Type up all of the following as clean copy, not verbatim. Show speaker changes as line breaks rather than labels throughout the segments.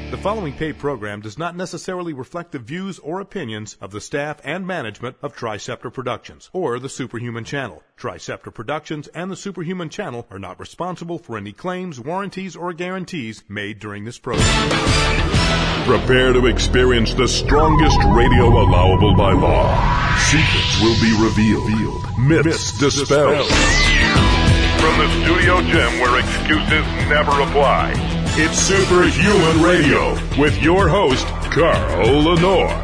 The following paid program does not necessarily reflect the views or opinions of the staff and management of Triceptor Productions or the Superhuman Channel. Triceptor Productions and the Superhuman Channel are not responsible for any claims, warranties, or guarantees made during this program.
Prepare to experience the strongest radio allowable by law. Secrets will be revealed. Myths dispelled. From the studio gym where excuses never apply, it's Superhuman Radio with your host, Carl Lenore.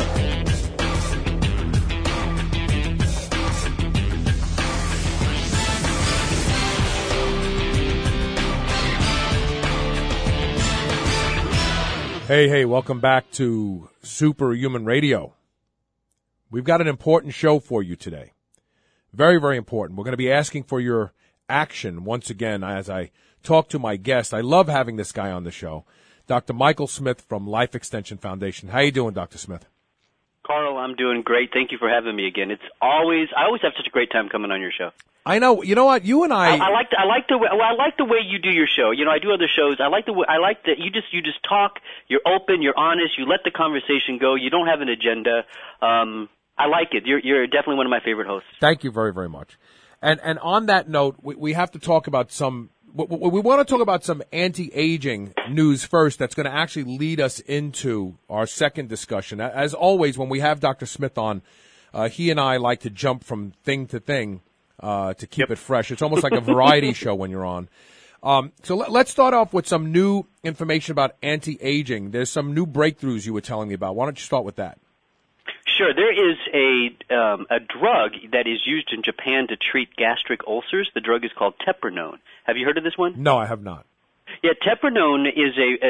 Hey, welcome back to Superhuman Radio. We've got an important show for you today. Very, very important. We're going to be asking for your action once again as I talk to my guest. I love having this guy on the show, Dr. Michael Smith from Life Extension Foundation. How you doing, Dr. Smith?
Carl, I'm doing great. Thank you for having me again. I always have such a great time coming on your show.
I know. You know what? You and I
like the way you do your show. You know, I do other shows. I like that you just talk. You're open. You're honest. You let the conversation go. You don't have an agenda. I like it. You're definitely one of my favorite hosts.
Thank you very, very much. And on that note, we have to talk about we want to talk about some anti-aging news first that's going to actually lead us into our second discussion. As always, when we have Dr. Smith on, he and I like to jump from thing to thing to keep it fresh. It's almost like a variety show when you're on. So let's start off with some new information about anti-aging. There's some new breakthroughs you were telling me about. Why don't you start with that?
Sure. There is a drug that is used in Japan to treat gastric ulcers. The drug is called Teprenone. Have you heard of this one?
No, I have not.
Yeah, Teprenone is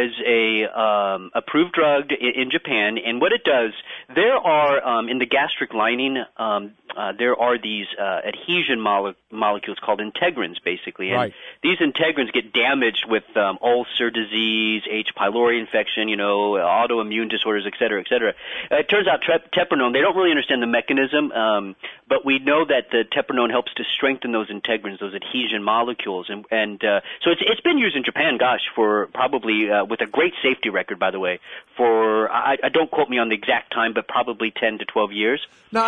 a approved drug in Japan, and what it does, there are in the gastric lining there are these adhesion molecules called integrins, basically, and these integrins get damaged with ulcer disease, H. pylori infection, autoimmune disorders, et cetera, et cetera. It turns out Teprenone, they don't really understand the mechanism, but we know that the Teprenone helps to strengthen those integrins, those adhesion molecules, and so it's been used in Japan, for probably with a great safety record, by the way, for I don't quote me on the exact time, but probably 10 to 12 years.
No,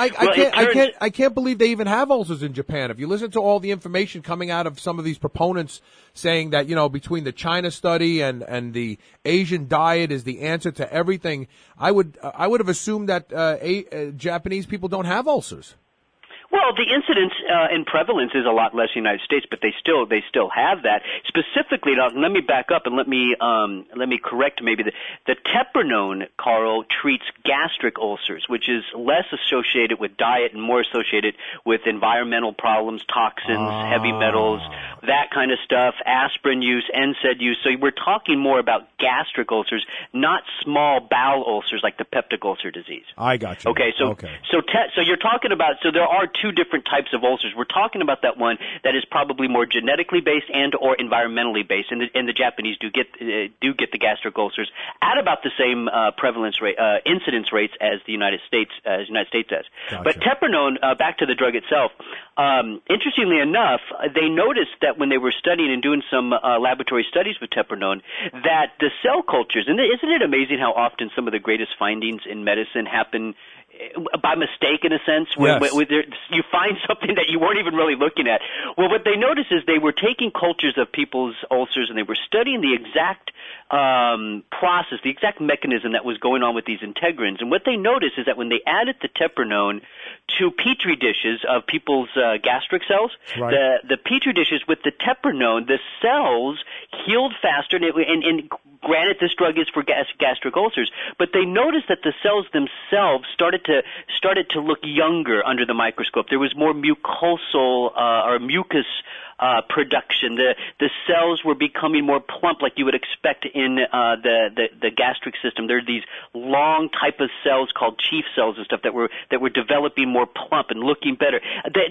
I can't believe they even have ulcers in Japan. If you listen to all the information coming out of some of these proponents saying that, between the China study and the Asian diet is the answer to everything, I would have assumed that Japanese people don't have ulcers.
Well, the incidence and prevalence is a lot less in the United States, but they still have that. Specifically, now, let me back up and let me correct maybe the Teprenone, Carl, treats gastric ulcers, which is less associated with diet and more associated with environmental problems, toxins, heavy metals, that kind of stuff, aspirin use, NSAID use. So we're talking more about gastric ulcers, not small bowel ulcers like the peptic ulcer disease.
I got you.
Okay, so you're talking about, so there are two different types of ulcers. We're talking about that one that is probably more genetically based and or environmentally based, and the Japanese do get the gastric ulcers at about the same prevalence rate, incidence rates as the United States does. Gotcha. But Teprenone, back to the drug itself. Interestingly enough, they noticed that when they were studying and doing some laboratory studies with Teprenone, that the cell cultures, and isn't it amazing how often some of the greatest findings in medicine happen by mistake, in a sense, when you find something that you weren't even really looking at. Well, what they noticed is they were taking cultures of people's ulcers and they were studying the exact process, the exact mechanism that was going on with these integrins. And what they noticed is that when they added the Teprenone to petri dishes of people's gastric cells, the petri dishes with the Teprenone, the cells healed faster. And granted, this drug is for gastric ulcers, but they noticed that the cells themselves started to look younger under the microscope. There was more mucosal or mucus production. The cells were becoming more plump, like you would expect in the gastric system. There are these long type of cells called chief cells and stuff that were developing more plump and looking better.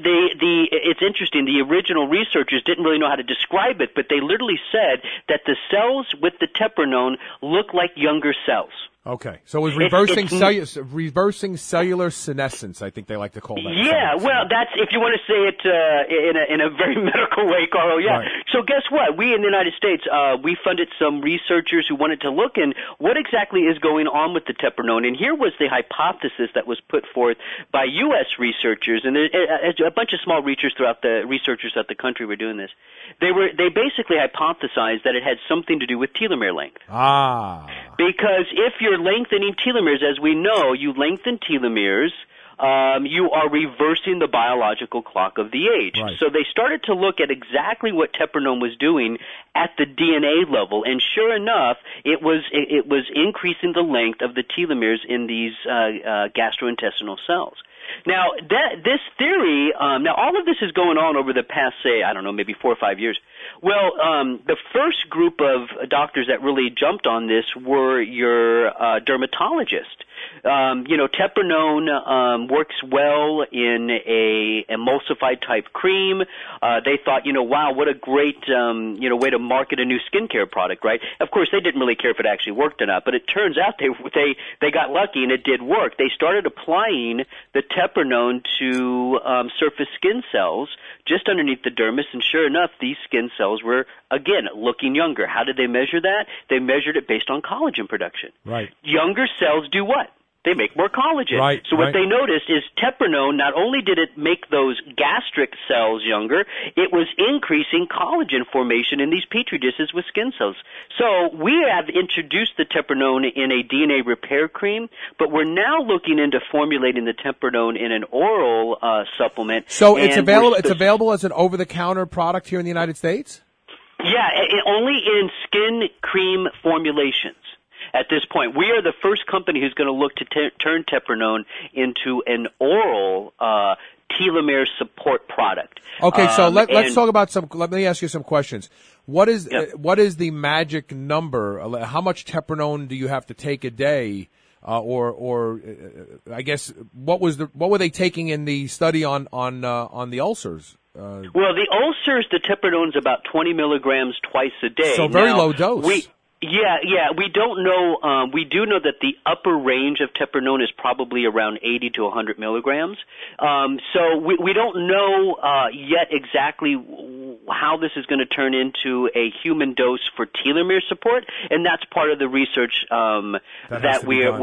It's interesting. The original researchers didn't really know how to describe it, but they literally said that the cells with the Teprenone look like younger cells.
Okay, so it was reversing cellular senescence. I think they like to call that.
Yeah, well, that's if you want to say it in a very medical way, Carl. Yeah.
Right.
So guess what? We in the United States, we funded some researchers who wanted to look in what exactly is going on with the Teprenone, and here was the hypothesis that was put forth by U.S. researchers, and a bunch of small researchers throughout the country were doing this. They basically hypothesized that it had something to do with telomere length. Because if you're lengthening telomeres, as we know, you lengthen telomeres, you are reversing the biological clock of the age.
Right.
So they started to look at exactly what Teprenone was doing at the DNA level, and sure enough, it was increasing the length of the telomeres in these gastrointestinal cells. Now, this theory, now all of this is going on over the past, say, I don't know, maybe 4 or 5 years. Well, the first group of doctors that really jumped on this were your dermatologist. Teprenone works well in a emulsified type cream. They thought, wow, what a great, way to market a new skincare product, right? Of course, they didn't really care if it actually worked or not, but it turns out they got lucky and it did work. They started applying the Teprenone to surface skin cells just underneath the dermis, and sure enough, these skin cells were, again, looking younger. How did they measure that? They measured it based on collagen production.
Right.
Younger cells do what? They make more collagen.
Right,
so what they noticed is Teprenone, not only did it make those gastric cells younger, it was increasing collagen formation in these petri dishes with skin cells. So we have introduced the Teprenone in a DNA repair cream, but we're now looking into formulating the Teprenone in an oral supplement.
So it's available as an over-the-counter product here in the United States?
Yeah, only in skin cream formulations. At this point, we are the first company who's going to look to turn Teprenone into an oral telomere support product.
Okay, so let's talk about let me ask you some questions. What is the magic number? How much Teprenone do you have to take a day? Or I guess what were they taking in the study on the ulcers?
Well, the ulcers, the Teprenone is about 20 milligrams twice a day.
So very low dose.
Yeah. We don't know. We do know that the upper range of Teprenone is probably around 80 to 100 milligrams. So we don't know yet exactly how this is going to turn into a human dose for telomere support, and that's part of the research that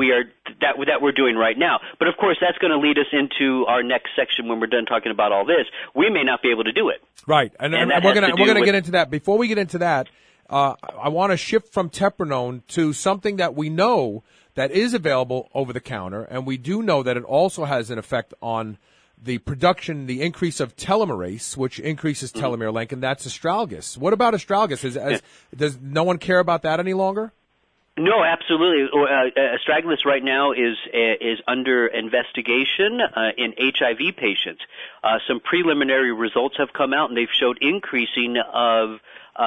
we're doing right now. But of course, that's going to lead us into our next section when we're done talking about all this. We may not be able to do it.
Right, and we're going to get into that. Before we get into that, I want to shift from Teprenone to something that we know that is available over the counter, and we do know that it also has an effect on the production, the increase of telomerase, which increases telomere length, and that's astragalus. What about astragalus? Does no one care about that any longer?
No, absolutely. Astragalus right now is under investigation in HIV patients. Some preliminary results have come out, and they've showed increasing of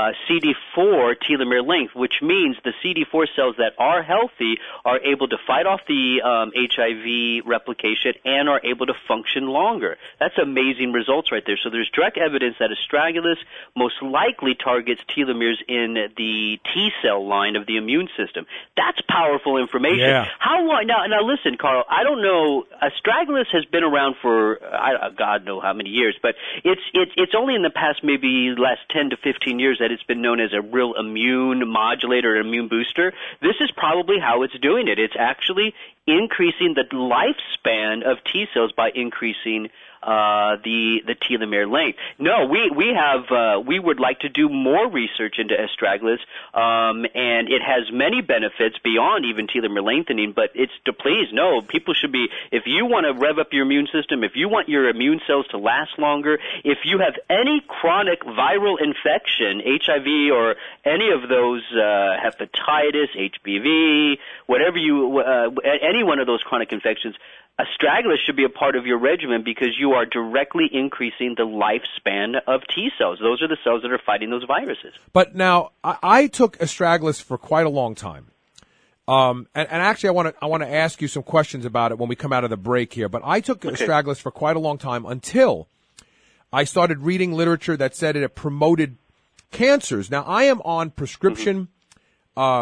CD4 telomere length, which means the CD4 cells that are healthy are able to fight off the HIV replication and are able to function longer. That's amazing results right there. So there's direct evidence that astragalus most likely targets telomeres in the T cell line of the immune system. That's powerful information.
Yeah.
How long? Now listen, Carl. I don't know. Astragalus has been around for God knows how many years, but it's only in the past maybe last 10 to 15 years that it's been known as a real immune modulator, an immune booster. This is probably how it's doing it. It's actually increasing the lifespan of T cells by increasing the telomere length. No, we would like to do more research into astragalus, and it has many benefits beyond even telomere lengthening, but people should be, if you want to rev up your immune system, if you want your immune cells to last longer, if you have any chronic viral infection, HIV or any of those hepatitis, HPV, whatever any one of those chronic infections, astragalus should be a part of your regimen because you are directly increasing the lifespan of T cells. Those are the cells that are fighting those viruses.
But now, I took astragalus for quite a long time. And actually, I want to ask you some questions about it when we come out of the break here. But I took astragalus for quite a long time until I started reading literature that said it promoted cancers. Now, I am on prescription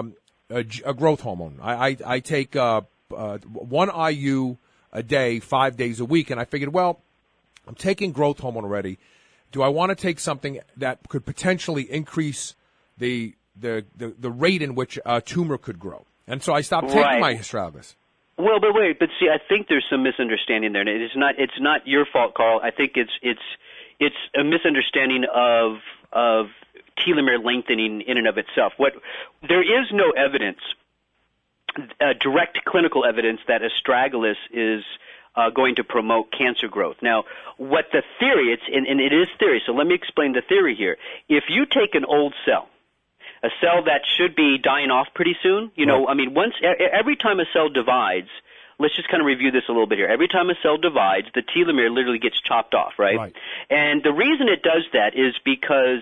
a growth hormone. I take 1 IU a day, 5 days a week, and I figured, well, I'm taking growth hormone already. Do I want to take something that could potentially increase the rate in which a tumor could grow? And so I stopped taking my astragalus.
Well, but see, I think there's some misunderstanding there. And it's not your fault, Carl. I think it's a misunderstanding of telomere lengthening in and of itself. There is no evidence, direct clinical evidence, that astragalus is going to promote cancer growth. Now, what the theory, and it is theory, so let me explain the theory here. If you take an old cell, a cell that should be dying off pretty soon, every time a cell divides, let's just kind of review this a little bit here. Every time a cell divides, the telomere literally gets chopped off, right? And the reason it does that is because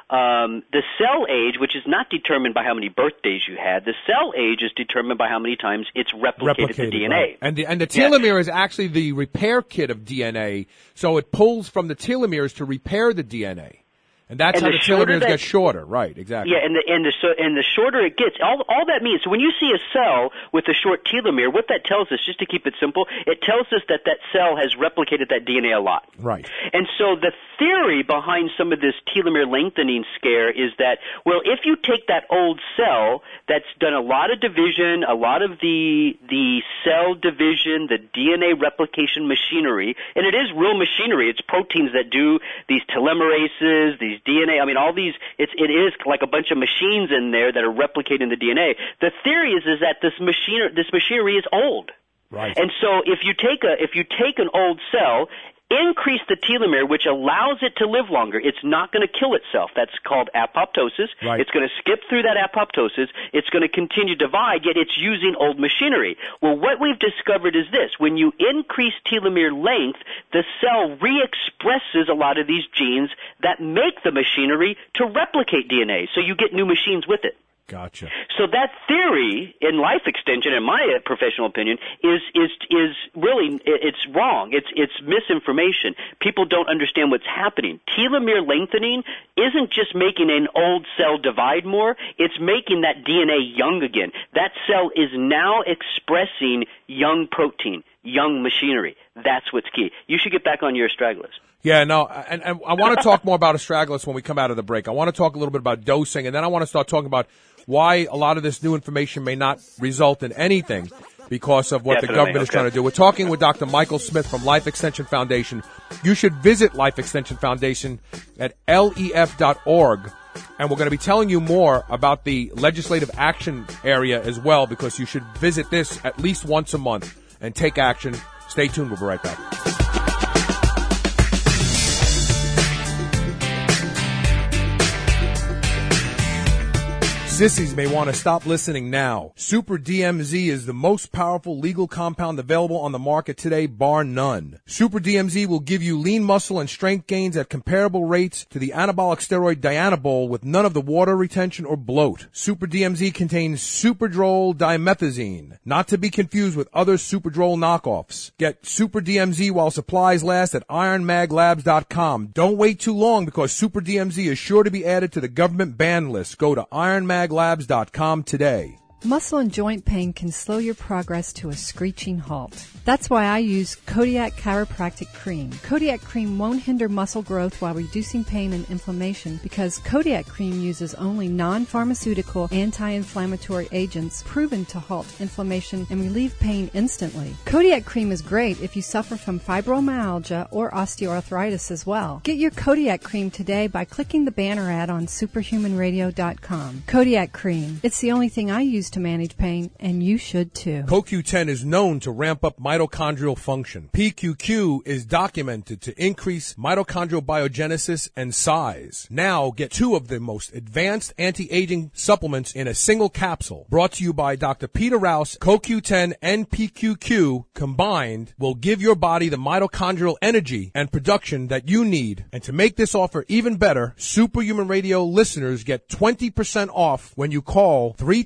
the cell age, which is not determined by how many birthdays you had, the cell age is determined by how many times it's replicated the DNA.
Right. And the telomere is actually the repair kit of DNA, so it pulls from the telomeres to repair the DNA. And that's how the telomeres get shorter, right? Exactly.
Yeah, and the shorter it gets, all that means. So when you see a cell with a short telomere, what that tells us, just to keep it simple, it tells us that cell has replicated that DNA a lot.
Right.
And so the theory behind some of this telomere lengthening scare is that, well, if you take that old cell that's done a lot of division, a lot of the cell division, the DNA replication machinery, and it is real machinery. It's proteins that do these telomerases, these DNA, all these, it is like a bunch of machines in there that are replicating the DNA. The theory is that this machinery is old.
Right.
And so if you take an old cell, increase the telomere, which allows it to live longer. It's not going to kill itself. That's called apoptosis.
Right.
It's going to skip through that apoptosis. It's going to continue to divide, yet it's using old machinery. Well, what we've discovered is this. When you increase telomere length, the cell re-expresses a lot of these genes that make the machinery to replicate DNA. So you get new machines with it.
Gotcha.
So that theory in life extension, in my professional opinion, is really, it's wrong. It's misinformation. People don't understand what's happening. Telomere lengthening isn't just making an old cell divide more. It's making that DNA young again. That cell is now expressing young protein, young machinery. That's what's key. You should get back on your astragalus.
Yeah, no, and I want to talk more about astragalus when we come out of the break. I want to talk a little bit about dosing, and then I want to start talking about why a lot of this new information may not result in anything because of what the government is trying to do. We're talking with Dr. Michael Smith from Life Extension Foundation. You should visit Life Extension Foundation at lef.org, and we're going to be telling you more about the legislative action area as well, because you should visit this at least once a month and take action. Stay tuned. We'll be right back. Sissies may want to stop listening now. Super DMZ is the most powerful legal compound available on the market today, bar none. Super DMZ will give you lean muscle and strength gains at comparable rates to the anabolic steroid Dianabol with none of the water retention or bloat. Super DMZ contains Superdrol dimethazine, not to be confused with other Superdrol knockoffs. Get Super DMZ while supplies last at ironmaglabs.com. Don't wait too long because Super DMZ is sure to be added to the government ban list. Go to ironmaglabs.com today.
Muscle and joint pain can slow your progress to a screeching halt. That's why I use Kodiak Chiropractic Cream. Kodiak Cream won't hinder muscle growth while reducing pain and inflammation because Kodiak Cream uses only non-pharmaceutical anti-inflammatory agents proven to halt inflammation and relieve pain instantly. Kodiak Cream is great if you suffer from fibromyalgia or osteoarthritis as well. Get your Kodiak Cream today by clicking the banner ad on superhumanradio.com. Kodiak Cream. It's the only thing I use to manage pain, and you should too.
CoQ10 is known to ramp up mitochondrial function. PQQ is documented to increase mitochondrial biogenesis and size. Now get 2 of the most advanced anti-aging supplements in a single capsule. Brought to you by Dr. Peter Rouse. CoQ10 and PQQ combined will give your body the mitochondrial energy and production that you need. And to make this offer even better, Superhuman Radio listeners get 20% off when you call 310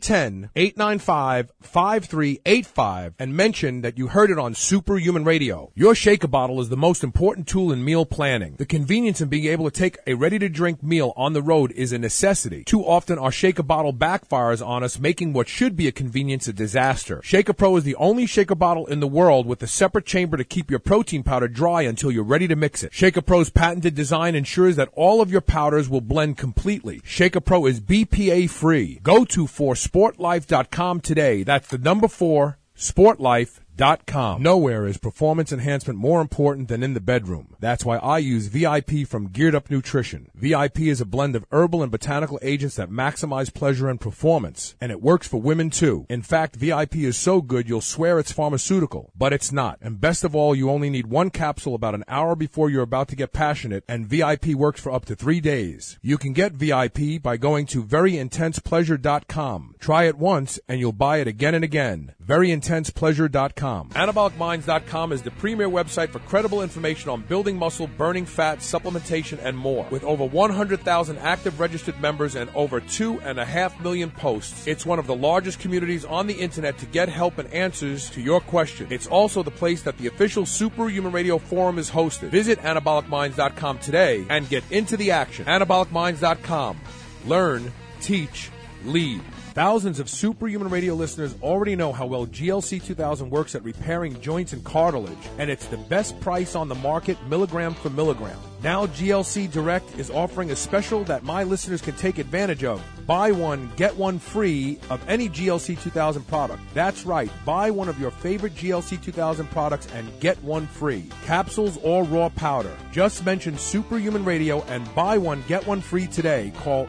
877-895-5385 and mention that you heard it on Superhuman Radio. Your shaker bottle is the most important tool in meal planning. The convenience in being able to take a ready-to-drink meal on the road is a necessity. Too often, our shaker bottle backfires on us, making what should be a convenience a disaster. Shaker Pro is the only shaker bottle in the world with a separate chamber to keep your protein powder dry until you're ready to mix it. Shaker Pro's patented design ensures that all of your powders will blend completely. Shaker Pro is BPA free. Go to forsportlife.com today. That's the number 4, sportlife.com. Nowhere is performance enhancement more important than in the bedroom. That's why I use VIP from Geared Up Nutrition. VIP is a blend of herbal and botanical agents that maximize pleasure and performance. And it works for women too. In fact, VIP is so good you'll swear it's pharmaceutical. But it's not. And best of all, you only need 1 capsule about an hour before you're about to get passionate, and VIP works for up to 3 days. You can get VIP by going to veryintensepleasure.com. Try it once and you'll buy it again and again. veryintensepleasure.com. AnabolicMinds.com is the premier website for credible information on building muscle, burning fat, supplementation, and more. With over 100,000 active registered members and over 2.5 million posts, it's one of the largest communities on the internet to get help and answers to your questions. It's also the place that the official Superhuman Radio Forum is hosted. Visit AnabolicMinds.com today and get into the action. AnabolicMinds.com. Learn, teach, lead. Thousands of Superhuman Radio listeners already know how well GLC 2000 works at repairing joints and cartilage, and it's the best price on the market, milligram for milligram. Now GLC Direct is offering a special that my listeners can take advantage of. Buy one, get one free of any GLC 2000 product. That's right, buy one of your favorite GLC 2000 products and get one free. Capsules or raw powder. Just mention Superhuman Radio and buy one, get one free today. Call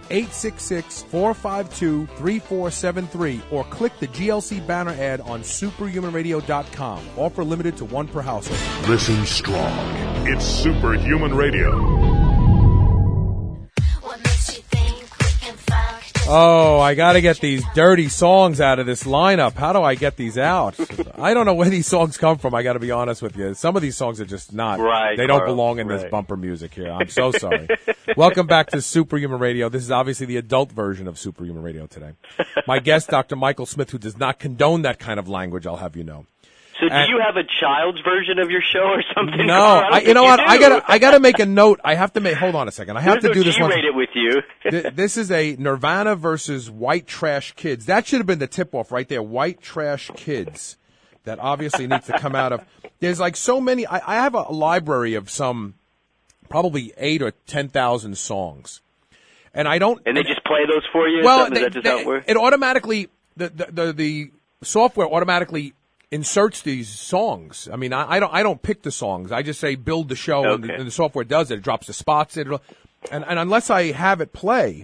866-452-3473 or click the GLC banner ad on superhumanradio.com. Offer limited to 1 per household.
Listen strong. It's Superhuman Radio.
Oh, I got to get these dirty songs out of this lineup. How do I get these out? I don't know where these songs come from, I got to be honest with you. Some of these songs are just not.
Right,
they don't
Carl,
belong in this bumper music here. I'm so sorry. Welcome back to Superhuman Radio. This is obviously the adult version of Superhuman Radio today. My guest, Dr. Michael Smith, who does not condone that kind of language, I'll have you know.
So do you have a child's version of your show or something?
No, you know what? I gotta make a note. I have to make. Hold on a second. I have to do this one.
G-rate it with you.
This is a Nirvana versus White Trash Kids. That should have been the tip-off right there. White Trash Kids. That obviously needs to come out of. There's like so many. I have a library of some, probably 8,000 or 10,000 songs, and I don't.
And they just play those for you.
Well,
it
automatically the software automatically inserts these songs. I mean, I don't pick the songs. I just say build the show,
okay.
and the software does it. It drops the spots. And unless I have it play,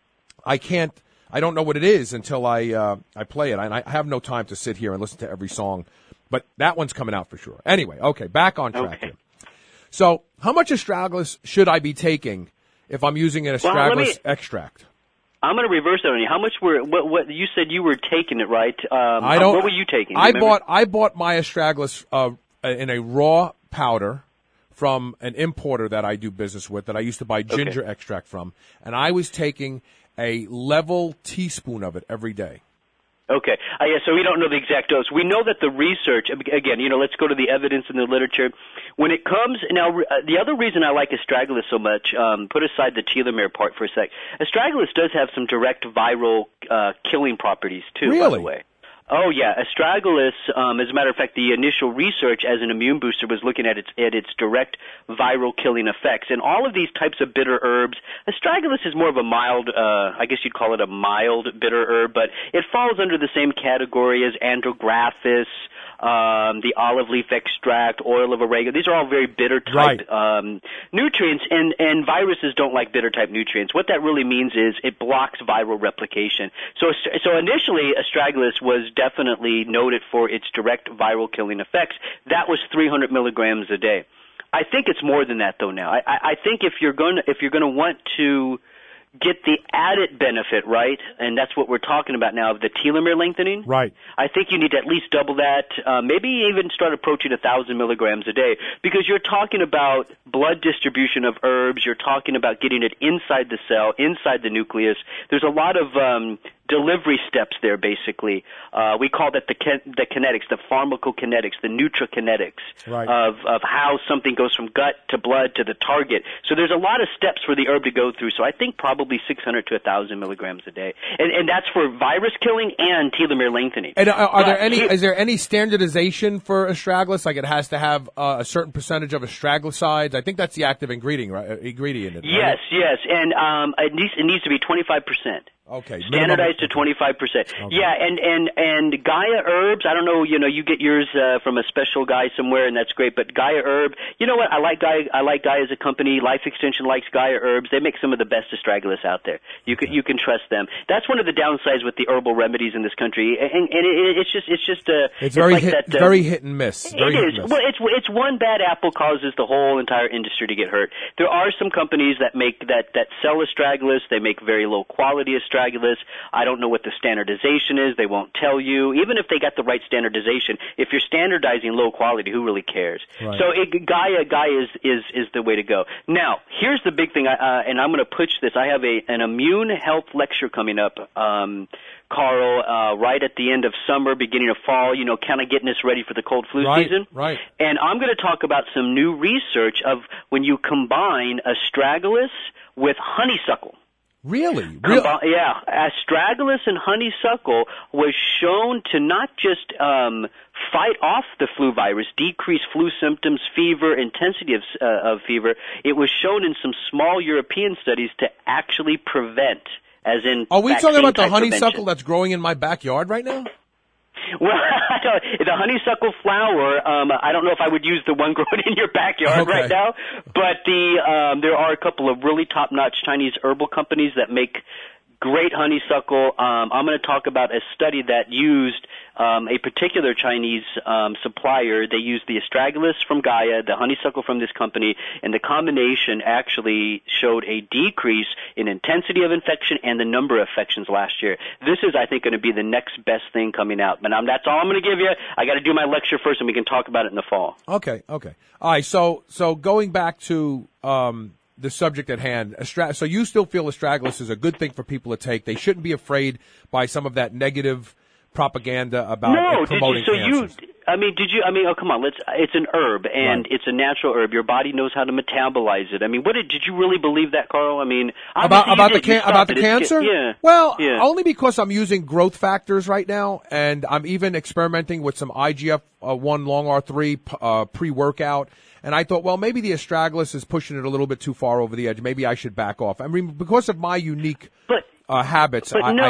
I don't know what it is until I play it. And I have no time to sit here and listen to every song. But that one's coming out for sure. Anyway, okay, back on track here. So, how much astragalus should I be taking if I'm using an astragalus extract?
I'm going to reverse that on you. How much what you said you were taking it, right? What were you taking?
I bought my astragalus in a raw powder from an importer that I do business with that I used to buy ginger extract from, and I was taking a level teaspoon of it every day.
Okay. Yeah, so we don't know the exact dose. We know that the research, again, let's go to the evidence in the literature. When it comes, now, the other reason I like astragalus so much, put aside the telomere part for a sec, astragalus does have some direct viral killing properties, too,
really?
By the way. Oh, yeah. Astragalus, as a matter of fact, the initial research as an immune booster was looking at its direct viral killing effects. And all of these types of bitter herbs, astragalus is more of a mild, I guess you'd call it a mild bitter herb, but it falls under the same category as andrographis, the olive leaf extract, oil of oregano. These are all very bitter type nutrients, and viruses don't like bitter type nutrients. What that really means is it blocks viral replication. So initially, astragalus was definitely noted for its direct viral killing effects. That was 300 milligrams a day. I think it's more than that though now. I think if you're going to want to get the added benefit, right, and that's what we're talking about now, of the telomere lengthening.
Right.
I think you need to at least double that, maybe even start approaching 1,000 milligrams a day, because you're talking about blood distribution of herbs, you're talking about getting it inside the cell, inside the nucleus. There's a lot of delivery steps there, basically. We call that the kinetics, the pharmacokinetics, the nutrikinetics of how something goes from gut to blood to the target. So there's a lot of steps for the herb to go through. So I think probably 600 to 1,000 milligrams a day. And that's for virus killing and telomere lengthening.
And is there any standardization for astragalus? Like it has to have a certain percentage of astragalosides? I think that's the active ingredient, right? Ingredient in it, right?
Yes. And it needs to be 25%.
Okay.
Standardized to 25%. Okay. Yeah, and Gaia herbs, I don't know, you get yours from a special guy somewhere, and that's great, but Gaia herb, you know what? I like Gaia as a company. Life Extension likes Gaia herbs. They make some of the best astragalus out there. You can trust them. That's one of the downsides with the herbal remedies in this country, and it's
very hit and miss.
It is. Well, it's one bad apple causes the whole entire industry to get hurt. There are some companies that make that sell astragalus. They make very low quality astragalus. I don't know what the standardization is. They won't tell you. Even if they got the right standardization, if you're standardizing low quality, who really cares? Right. So Gaia is the way to go. Now, here's the big thing, and I'm going to push this. I have an immune health lecture coming up, Carl, right at the end of summer, beginning of fall, kind of getting us ready for the cold flu season.
Right.
And I'm going to talk about some new research of when you combine astragalus with honeysuckle.
Really?
Yeah. Astragalus and honeysuckle was shown to not just fight off the flu virus, decrease flu symptoms, fever, intensity of fever. It was shown in some small European studies to actually prevent, as in
Are we talking about the honeysuckle
prevention.
That's growing in my backyard right now?
Well, the honeysuckle flower, I don't know if I would use the one grown in your backyard right now, but there are a couple of really top-notch Chinese herbal companies that make great honeysuckle. I'm going to talk about a study that used a particular Chinese supplier. They used the astragalus from Gaia, the honeysuckle from this company, and the combination actually showed a decrease in intensity of infection and the number of infections last year. This is, I think, going to be the next best thing coming out. But that's all I'm going to give you. I got to do my lecture first, and we can talk about it in the fall.
Okay. All right. So going back to the subject at hand, so you still feel astragalus is a good thing for people to take. They shouldn't be afraid by some of that negative propaganda about promoting cancers.
Oh, come on, it's an herb, and it's a natural herb. Your body knows how to metabolize it. Did you really believe that, Carl?
About the cancer?
Yeah.
Well, only because I'm using growth factors right now, and I'm even experimenting with some IGF-1 long R3 pre-workout. And I thought, well, maybe the astragalus is pushing it a little bit too far over the edge. Maybe I should back off. Because of my unique habits.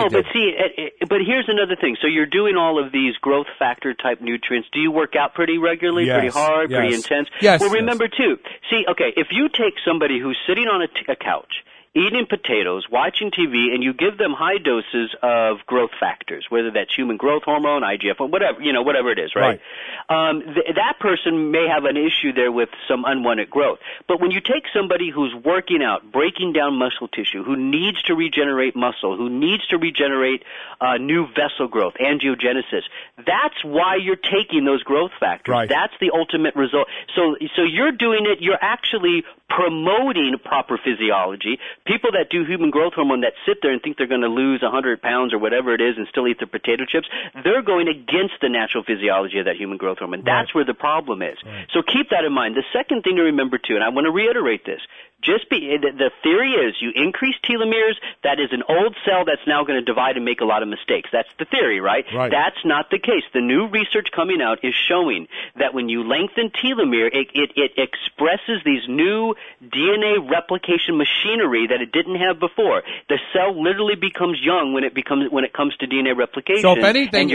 But here's another thing. So you're doing all of these growth factor type nutrients. Do you work out pretty regularly, pretty hard, pretty intense?
Yes.
Well, remember too. See, okay, if you take somebody who's sitting on a couch, eating potatoes, watching TV, and you give them high doses of growth factors, whether that's human growth hormone, IGF, whatever it is, right? That person may have an issue there with some unwanted growth. But when you take somebody who's working out, breaking down muscle tissue, who needs to regenerate muscle, who needs to regenerate new vessel growth, angiogenesis, that's why you're taking those growth factors.
Right.
That's the ultimate result. So you're doing it, you're actually promoting proper physiology. People that do human growth hormone that sit there and think they're going to lose 100 pounds or whatever it is and still eat their potato chips, they're going against the natural physiology of that human growth hormone. That's where the problem is. Right. So keep that in mind. The second thing to remember, too, and I want to reiterate this, the theory is you increase telomeres, that is an old cell that's now going to divide and make a lot of mistakes. That's the theory, right? That's not the case. The new research coming out is showing that when you lengthen telomere, it expresses these new DNA replication machinery that it didn't have before. The cell literally becomes young when it comes to DNA replication.
So if anything,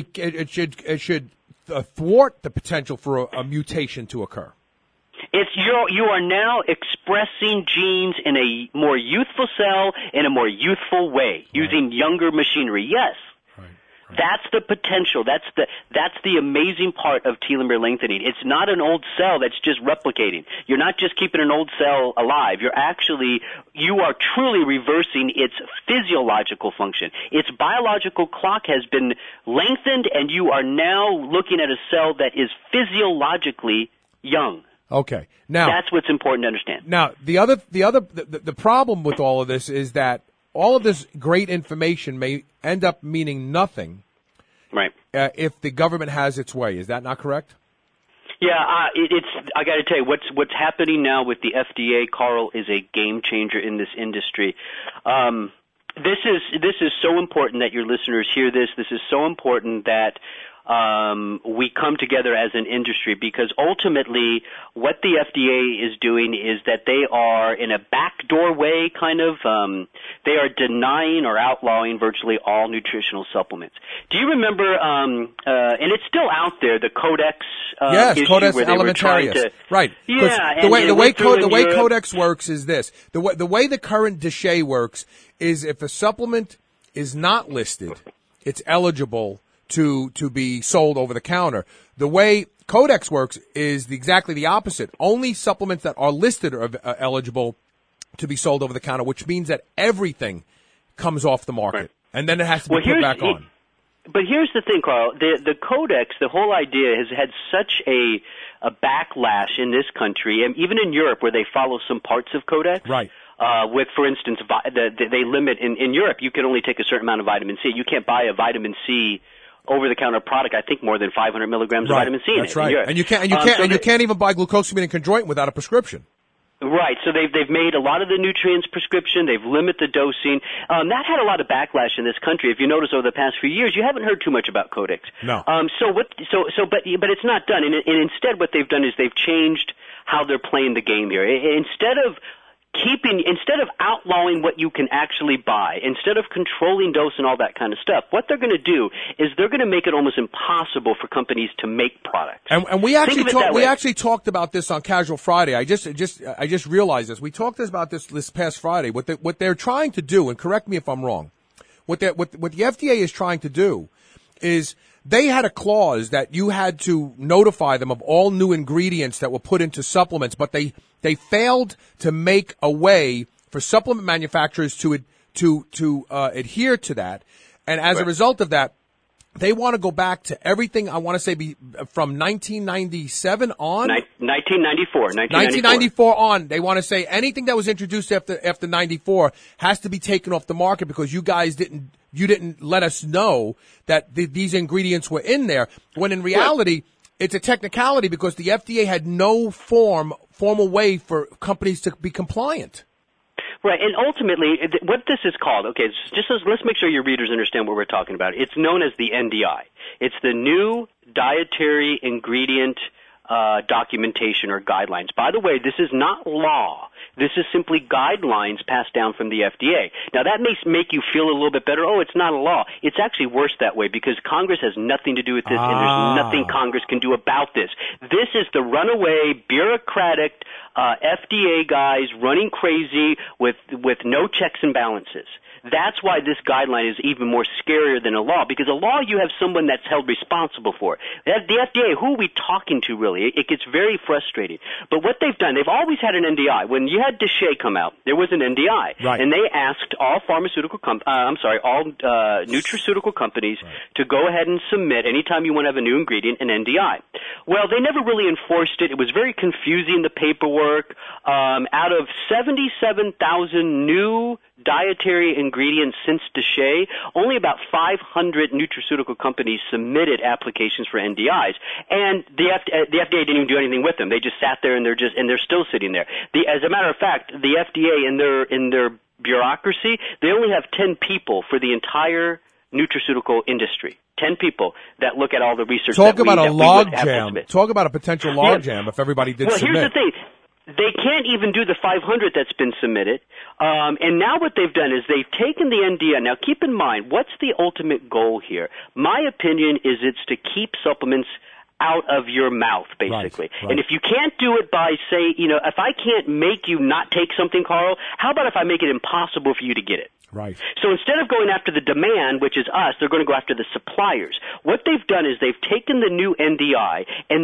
it should thwart the potential for a mutation to occur.
You are now expressing genes in a more youthful cell in a more youthful way, using younger machinery. Yes. That's the potential. That's the amazing part of telomere lengthening. It's not an old cell that's just replicating. You're not just keeping an old cell alive. You are truly reversing its physiological function. Its biological clock has been lengthened, and you are now looking at a cell that is physiologically young.
Okay. Now
that's what's important to understand.
Now, the problem with all of this is that all of this great information may end up meaning nothing,
right?
If the government has its way. Is that not correct?
Yeah, I got to tell you, what's happening now with the FDA, Carl, is a game changer in this industry. This is so important that your listeners hear this. This is so important that we come together as an industry, because ultimately what the FDA is doing is that they are, in a backdoor way, they are denying or outlawing virtually all nutritional supplements. Do you remember, and it's still out there, the Codex issue
Codex
where they were trying to...
Right.
Yeah.
The way Codex works is this. The way the current DSHEA works is if a supplement is not listed, it's eligible to be sold over the counter. The way Codex works is exactly the opposite. Only supplements that are listed are eligible to be sold over the counter, which means that everything comes off the market,
right.
And then it has to be put back on.
But here's the thing, Carl. The Codex, the whole idea has had such a backlash in this country, and even in Europe, where they follow some parts of Codex.
Right.
With, for instance, they limit in Europe. You can only take a certain amount of vitamin C. You can't buy a vitamin C over-the-counter product, I think, more than 500 milligrams of vitamin C in it.
That's right. And you can't even buy glucosamine and chondroitin without a prescription.
Right. So they've made a lot of the nutrients prescription. They've limited the dosing. That had a lot of backlash in this country. If you notice over the past few years, you haven't heard too much about Codex.
No.
But it's not done. And instead, what they've done is they've changed how they're playing the game here. Instead of outlawing what you can actually buy, instead of controlling dose and all that kind of stuff, what they're going to do is they're going to make it almost impossible for companies to make products.
And we actually talked about this on Casual Friday. I just realized this. We talked about this past Friday. What they're trying to do, and correct me if I'm wrong, what the FDA is trying to do is they had a clause that you had to notify them of all new ingredients that were put into supplements, but they failed to make a way for supplement manufacturers to adhere to that. And as a result of that, they want to go back to everything, I want to say, from 1997 on?
1994
on. They want to say anything that was introduced after 94 has to be taken off the market because you guys didn't let us know that these ingredients were in there. When in reality, it's a technicality because the FDA had no formal way for companies to be compliant.
Right, and ultimately, what this is called, let's make sure your readers understand what we're talking about. It's known as the NDI. It's the New Dietary Ingredient Documentation or Guidelines. By the way, this is not law. This is simply guidelines passed down from the FDA. Now, that may make you feel a little bit better. Oh, it's not a law. It's actually worse that way because Congress has nothing to do with this, and there's nothing Congress can do about this. This is the runaway, bureaucratic FDA guys running crazy with no checks and balances. That's why this guideline is even more scarier than a law, because a law you have someone that's held responsible for. The FDA, who are we talking to really? It gets very frustrating. But what they've done, they've always had an NDI. When you had DSHEA come out, there was an NDI.
Right.
And they asked all nutraceutical companies to go ahead and submit anytime you want to have a new ingredient, an NDI. Well, they never really enforced it. It was very confusing, the paperwork. Out of 77,000 new dietary ingredients since DSHEA, only about 500 nutraceutical companies submitted applications for NDIs, and the FDA didn't even do anything with them. They just sat there and they're still sitting there. As a matter of fact, the FDA in their bureaucracy, they only have 10 people for the entire nutraceutical industry. 10 people that look at all the research.
Talk about a logjam. Talk about a potential logjam if everybody did submit.
Well, here's the thing. They can't even do the 500 that's been submitted. And now what they've done is they've taken the NDI. Now, keep in mind, what's the ultimate goal here? My opinion is it's to keep supplements out of your mouth, basically.
Right.
And if you can't do it by, say, if I can't make you not take something, Carl, how about if I make it impossible for you to get it?
Right.
So instead of going after the demand, which is us, they're going to go after the suppliers. What they've done is they've taken the new NDI and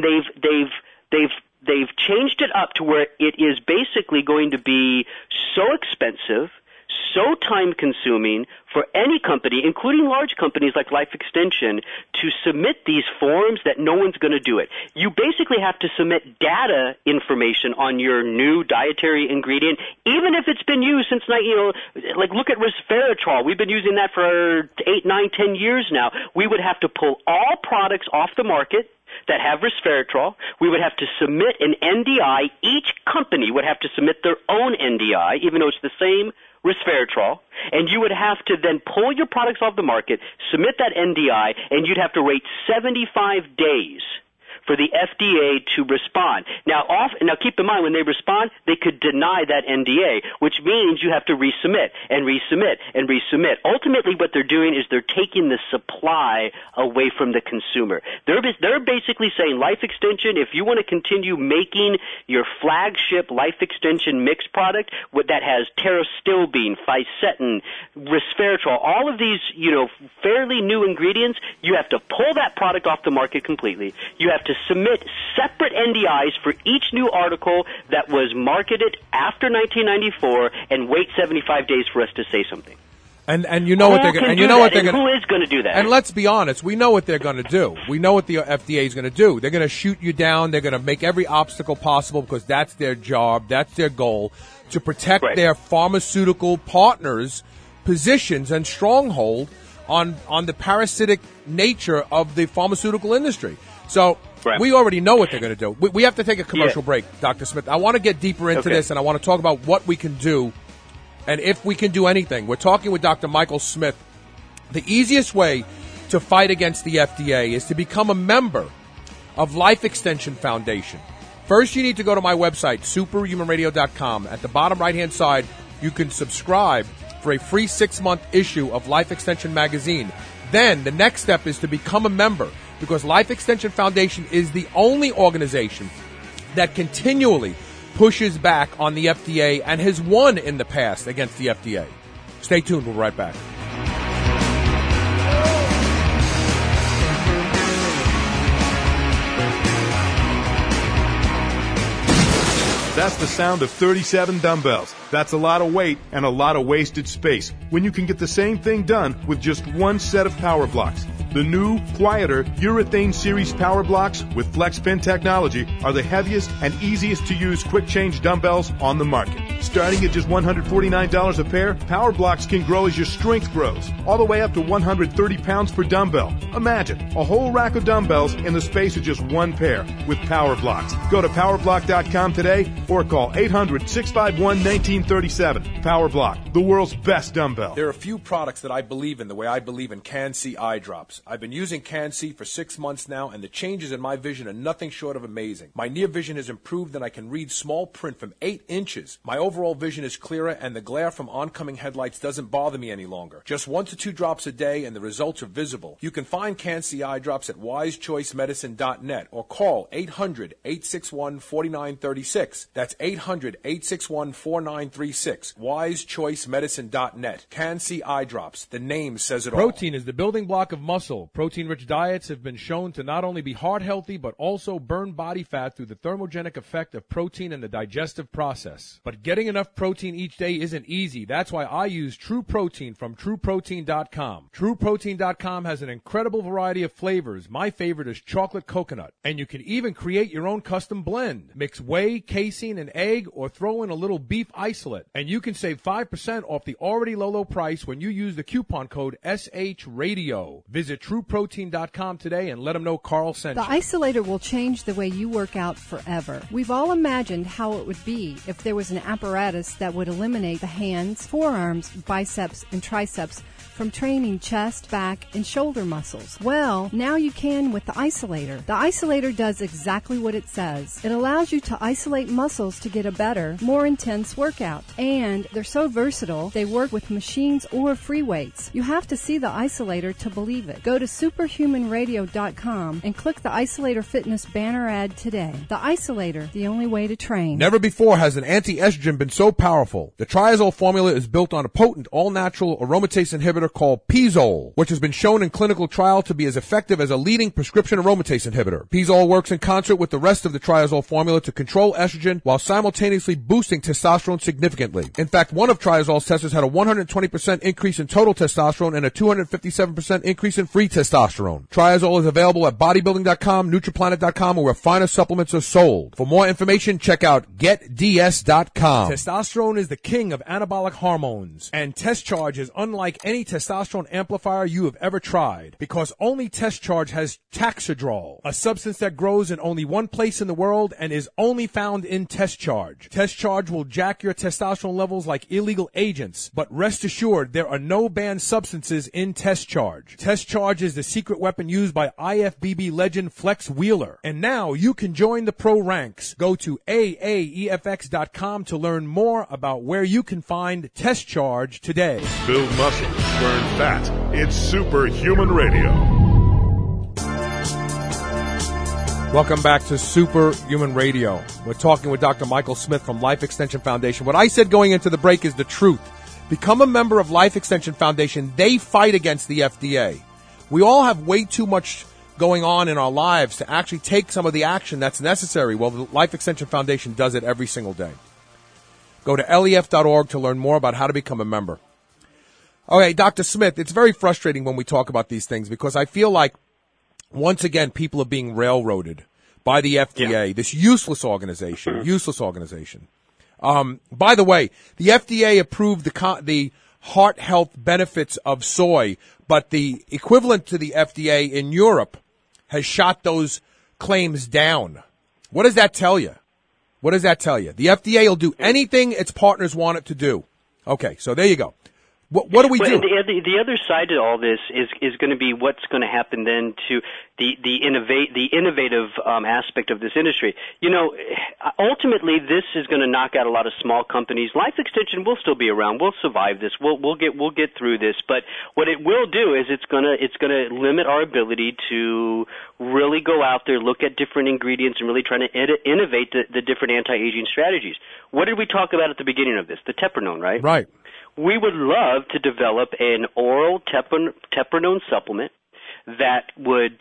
they've changed it up to where it is basically going to be so expensive, so time-consuming for any company, including large companies like Life Extension, to submit these forms that no one's going to do it. You basically have to submit data information on your new dietary ingredient, even if it's been used since, like look at resveratrol. We've been using that for 8, 9, 10 years now. We would have to pull all products off the market that have resveratrol. We would have to submit an NDI. Each company would have to submit their own NDI, even though it's the same resveratrol, and you would have to then pull your products off the market, submit that NDI, and you'd have to wait 75 days for the FDA to respond. Now keep in mind, when they respond, they could deny that NDA, which means you have to resubmit and resubmit and resubmit. Ultimately, what they're doing is they're taking the supply away from the consumer. They're basically saying, Life Extension, if you want to continue making your flagship Life Extension mix product that has pterostilbene, fisetin, resveratrol, all of these, fairly new ingredients, you have to pull that product off the market completely. You have to submit separate NDIs for each new article that was marketed after 1994 and wait 75 days for us to say something.
And you know what they're going to
who is going to do that?
And let's be honest, we know what they're going to do. We know what the FDA is going to do. They're going to shoot you down. They're going to make every obstacle possible because that's their job, that's their goal, to protect their pharmaceutical partners' positions and stronghold on the parasitic nature of the pharmaceutical industry. So we already know what they're going to do. We have to take a commercial break, Dr. Smith. I want to get deeper into this, and I want to talk about what we can do and if we can do anything. We're talking with Dr. Michael Smith. The easiest way to fight against the FDA is to become a member of Life Extension Foundation. First, you need to go to my website, superhumanradio.com. At the bottom right-hand side, you can subscribe for a free 6-month issue of Life Extension magazine. Then the next step is to become a member, because Life Extension Foundation is the only organization that continually pushes back on the FDA and has won in the past against the FDA. Stay tuned. We'll be right back.
That's the sound of 37 dumbbells. That's a lot of weight and a lot of wasted space when you can get the same thing done with just one set of power blocks. The new, quieter urethane series power blocks with FlexPin technology are the heaviest and easiest to use quick change dumbbells on the market. Starting at just $149 a pair, power blocks can grow as your strength grows, all the way up to 130 pounds per dumbbell. Imagine a whole rack of dumbbells in the space of just one pair with power blocks. Go to powerblock.com today or call 800-651-1937. Power Block, the world's best dumbbell.
There are a few products that I believe in the way I believe in Can-C eye drops. I've been using Can-C for 6 months now, and the changes in my vision are nothing short of amazing. My near vision has improved, and I can read small print from 8 inches. My overall vision is clearer, and the glare from oncoming headlights doesn't bother me any longer. Just 1 to 2 drops a day, and the results are visible. You can find Can-C eye drops at wisechoicemedicine.net or call 800-861-4936. That's 800-861-4936. wisechoicemedicine.net. Can-C eye drops. The name says it all. Protein is the building block of muscle. Protein-rich diets have been shown to not only be heart healthy, but also burn body fat through the thermogenic effect of protein in the digestive process. But getting enough protein each day isn't easy. That's why I use True Protein from TrueProtein.com. TrueProtein.com has an incredible variety of flavors. My favorite is chocolate coconut. And you can even create your own custom blend. Mix whey, casein, and egg, or throw in a little beef isolate. And you can save 5% off the already low price when you use the coupon code SHRadio. Visit TrueProtein.com today and let them know Carl sent you.
The Isolator will change the way you work out forever. We've all imagined how it would be if there was an apparatus that would eliminate the hands, forearms, biceps, and triceps from training chest, back, and shoulder muscles. Well, now you can with the Isolator. The Isolator does exactly what it says. It allows you to isolate muscles to get a better, more intense workout. And they're so versatile, they work with machines or free weights. You have to see the Isolator to believe it. Go to superhumanradio.com and click the Isolator Fitness banner ad today. The Isolator, the only way to train.
Never before has an anti-estrogen been so powerful. The Triazole formula is built on a potent, all-natural aromatase inhibitor inhibitor called Pizole, which has been shown in clinical trial to be as effective as a leading prescription aromatase inhibitor. Pizole works in concert with the rest of the triazole formula to control estrogen while simultaneously boosting testosterone significantly. In fact, one of triazole's testers had a 120% increase in total testosterone and a 257% increase in free testosterone. Triazole is available at bodybuilding.com, nutriplanet.com, or where finer supplements are sold. For more information, check out getds.com. Testosterone is the king of anabolic hormones, and Test Charge is unlike any testosterone amplifier you have ever tried, because only Test Charge has Taxidrol, a substance that grows in only one place in the world and is only found in Test Charge. Test Charge will jack your testosterone levels like illegal agents, but rest assured there are no banned substances in Test Charge. Test Charge is the secret weapon used by IFBB legend Flex Wheeler, and now you can join the pro ranks. Go to AAEFX.com to learn more about where you can find Test Charge today.
Build muscle, burn fat. It's Superhuman Radio.
Welcome back to Superhuman Radio. We're talking with Dr. Michael Smith from Life Extension Foundation. What I said going into the break is the truth. Become a member of Life Extension Foundation. They fight against the FDA. We all have way too much going on in our lives to actually take some of the action that's necessary. Well, the Life Extension Foundation does it every single day. Go to lef.org to learn more about how to become a member. Okay, Dr. Smith, it's very frustrating when we talk about these things because I feel like, once again, people are being railroaded by the FDA, this useless organization. By the way, the FDA approved the heart health benefits of soy, but the equivalent to the FDA in Europe has shot those claims down. What does that tell you? The FDA will do anything its partners want it to do. Okay, so there you go. What do we do?
The other side to all this is going to be what's going to happen then to the innovative aspect of this industry. You know, ultimately this is going to knock out a lot of small companies. Life Extension will still be around. We'll survive this. We'll get through this. But what it will do is it's going to limit our ability to really go out there, look at different ingredients, and really try to innovate the different anti-aging strategies. What did we talk about at the beginning of this? The Teprenone, right?
Right.
We would love to develop an oral Teprenone supplement that would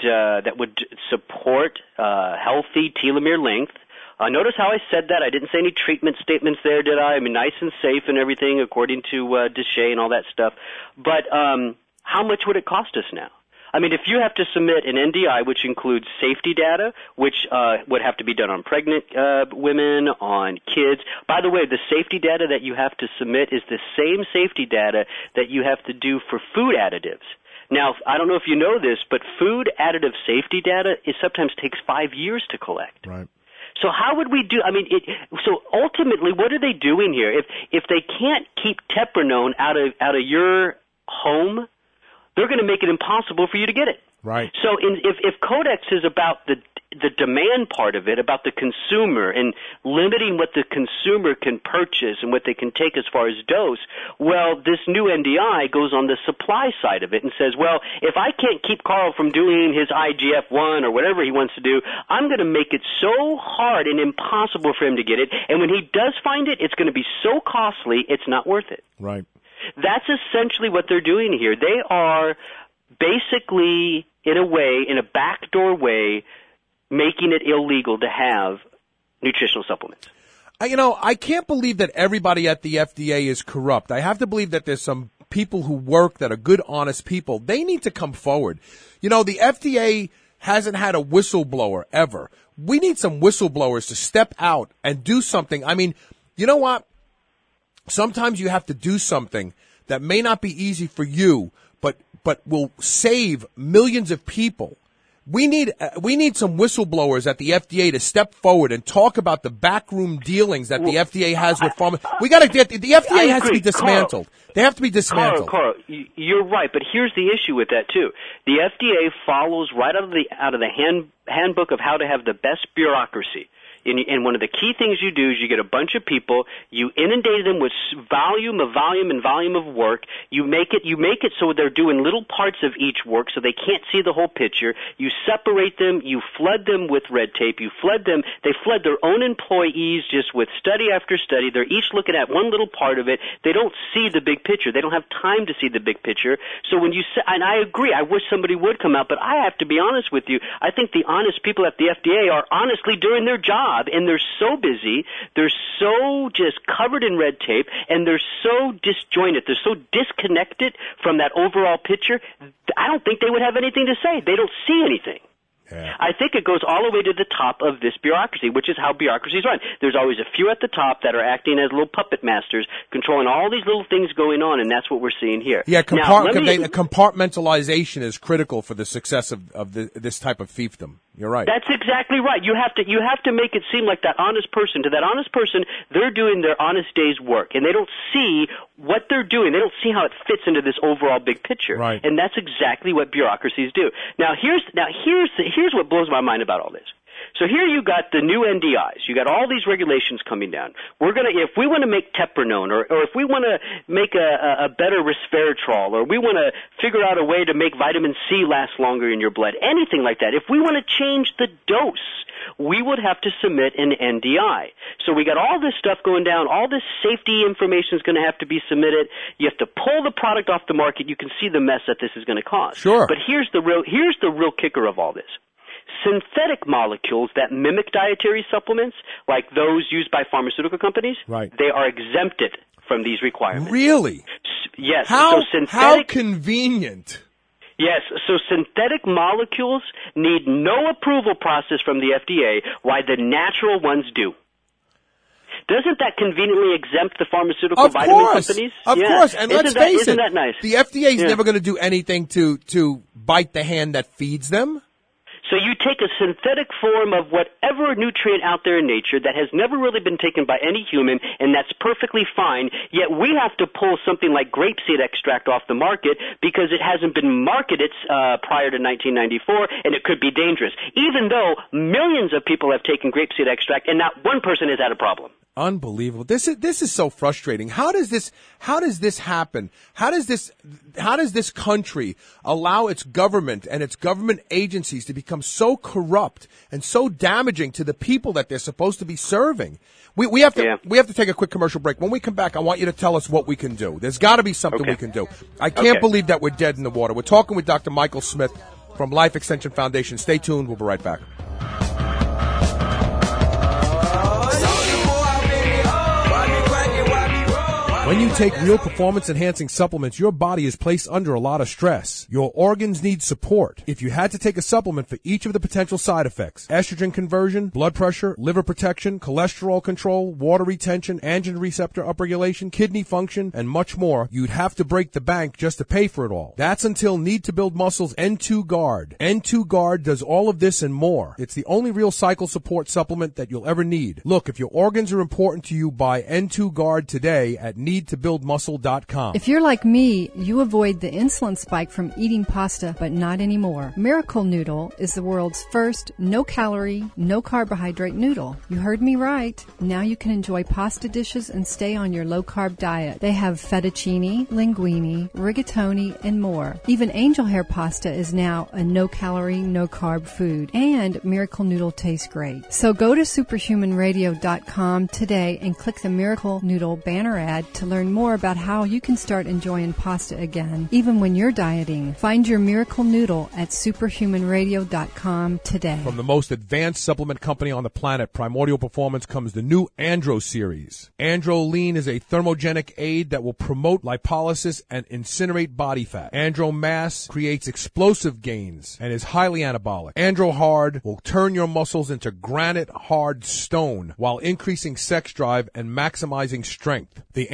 support healthy telomere length. Notice how I said that. I didn't say any treatment statements there, did I? I mean, nice and safe and everything according to Deshay and all that stuff. But how much would it cost us now? I mean, if you have to submit an NDI, which includes safety data, which would have to be done on pregnant women, on kids. By the way, the safety data that you have to submit is the same safety data that you have to do for food additives. Now, I don't know if you know this, but food additive safety data sometimes takes 5 years to collect.
Right.
So how would we do? I mean, so ultimately, what are they doing here? If they can't keep Teprenone out of your home, they're going to make it impossible for you to get it.
Right.
So if Codex is about the demand part of it, about the consumer and limiting what the consumer can purchase and what they can take as far as dose, well, this new NDI goes on the supply side of it and says, well, if I can't keep Carl from doing his IGF-1 or whatever he wants to do, I'm going to make it so hard and impossible for him to get it. And when he does find it, it's going to be so costly, it's not worth it.
Right.
That's essentially what they're doing here. They are basically, in a way, in a backdoor way, making it illegal to have nutritional supplements.
I can't believe that everybody at the FDA is corrupt. I have to believe that there's some people who work that are good, honest people. They need to come forward. The FDA hasn't had a whistleblower ever. We need some whistleblowers to step out and do something. I mean, you know what? Sometimes you have to do something that may not be easy for you, but will save millions of people. We need some whistleblowers at the FDA to step forward and talk about the backroom dealings that the FDA has with pharma. We got to get the FDA has to be dismantled. They have to be dismantled.
Carl, you're right, but here's the issue with that too. The FDA follows right out of the handbook of how to have the best bureaucracy. And one of the key things you do is you get a bunch of people, you inundate them with volume of work. You make it so they're doing little parts of each work so they can't see the whole picture. You separate them, you flood them with red tape, they flood their own employees just with study after study. They're each looking at one little part of it. They don't see the big picture. They don't have time to see the big picture. So when you say, and I agree, I wish somebody would come out, but I have to be honest with you. I think the honest people at the FDA are honestly doing their job, and they're so busy, they're so just covered in red tape, and they're so disjointed, they're so disconnected from that overall picture. I don't think they would have anything to say. They don't see anything. Yeah. I think it goes all the way to the top of this bureaucracy, which is how bureaucracies run. There's always a few at the top that are acting as little puppet masters, controlling all these little things going on, and that's what we're seeing here.
Yeah, compartmentalization is critical for the success of this type of fiefdom. You're right.
That's exactly right. You have to make it seem like that honest person. To that honest person, they're doing their honest day's work, and they don't see what they're doing. They don't see how it fits into this overall big picture.
Right.
And that's exactly what bureaucracies do. Now here's what blows my mind about all this. So here you got the new NDIs. You got all these regulations coming down. If we want to make Tepranone, or if we want to make a better resveratrol, or we want to figure out a way to make vitamin C last longer in your blood, anything like that, if we want to change the dose, we would have to submit an NDI. So we got all this stuff going down. All this safety information is going to have to be submitted. You have to pull the product off the market. You can see the mess that this is going to cause.
Sure.
But here's the real kicker of all this. Synthetic molecules that mimic dietary supplements, like those used by pharmaceutical companies,
right,
they are exempted from these requirements.
Really?
Yes.
How convenient.
Yes, so synthetic molecules need no approval process from the FDA, while the natural ones do. Doesn't that conveniently exempt the pharmaceutical vitamin companies?
Of course, and let's face it,
isn't that nice?
The FDA is never going to do anything to bite the hand that feeds them.
So you take a synthetic form of whatever nutrient out there in nature that has never really been taken by any human, and that's perfectly fine, yet we have to pull something like grapeseed extract off the market because it hasn't been marketed prior to 1994, and it could be dangerous, even though millions of people have taken grapeseed extract and not one person has had a problem.
Unbelievable. This is so frustrating. How does this happen? How does this country allow its government and its government agencies to become so corrupt and so damaging to the people that they're supposed to be serving? We have to take a quick commercial break. When we come back, I want you to tell us what we can do. There's got to be something we can do. I can't believe that we're dead in the water. We're talking with Dr. Michael Smith from Life Extension Foundation. Stay tuned. We'll be right back. When you take real performance-enhancing supplements, your body is placed under a lot of stress. Your organs need support. If you had to take a supplement for each of the potential side effects, estrogen conversion, blood pressure, liver protection, cholesterol control, water retention, androgen receptor upregulation, kidney function, and much more, you'd have to break the bank just to pay for it all. That's until Need to Build Muscle's N2 Guard. N2 Guard does all of this and more. It's the only real cycle support supplement that you'll ever need. Look, if your organs are important to you, buy N2 Guard today at needtobuildmuscle.com.
If you're like me, you avoid the insulin spike from eating pasta, but not anymore. Miracle Noodle is the world's first no-calorie, no-carbohydrate noodle. You heard me right. Now you can enjoy pasta dishes and stay on your low-carb diet. They have fettuccine, linguine, rigatoni, and more. Even angel hair pasta is now a no-calorie, no-carb food. And Miracle Noodle tastes great. So go to superhumanradio.com today and click the Miracle Noodle banner ad to learn more about how you can start enjoying pasta again, even when you're dieting. Find your Miracle Noodle at superhumanradio.com today.
From the most advanced supplement company on the planet, Primordial Performance, comes the new Andro series. Andro Lean is a thermogenic aid that will promote lipolysis and incinerate body fat. Andro Mass creates explosive gains and is highly anabolic. Andro Hard will turn your muscles into granite hard stone while increasing sex drive and maximizing strength. The Andro series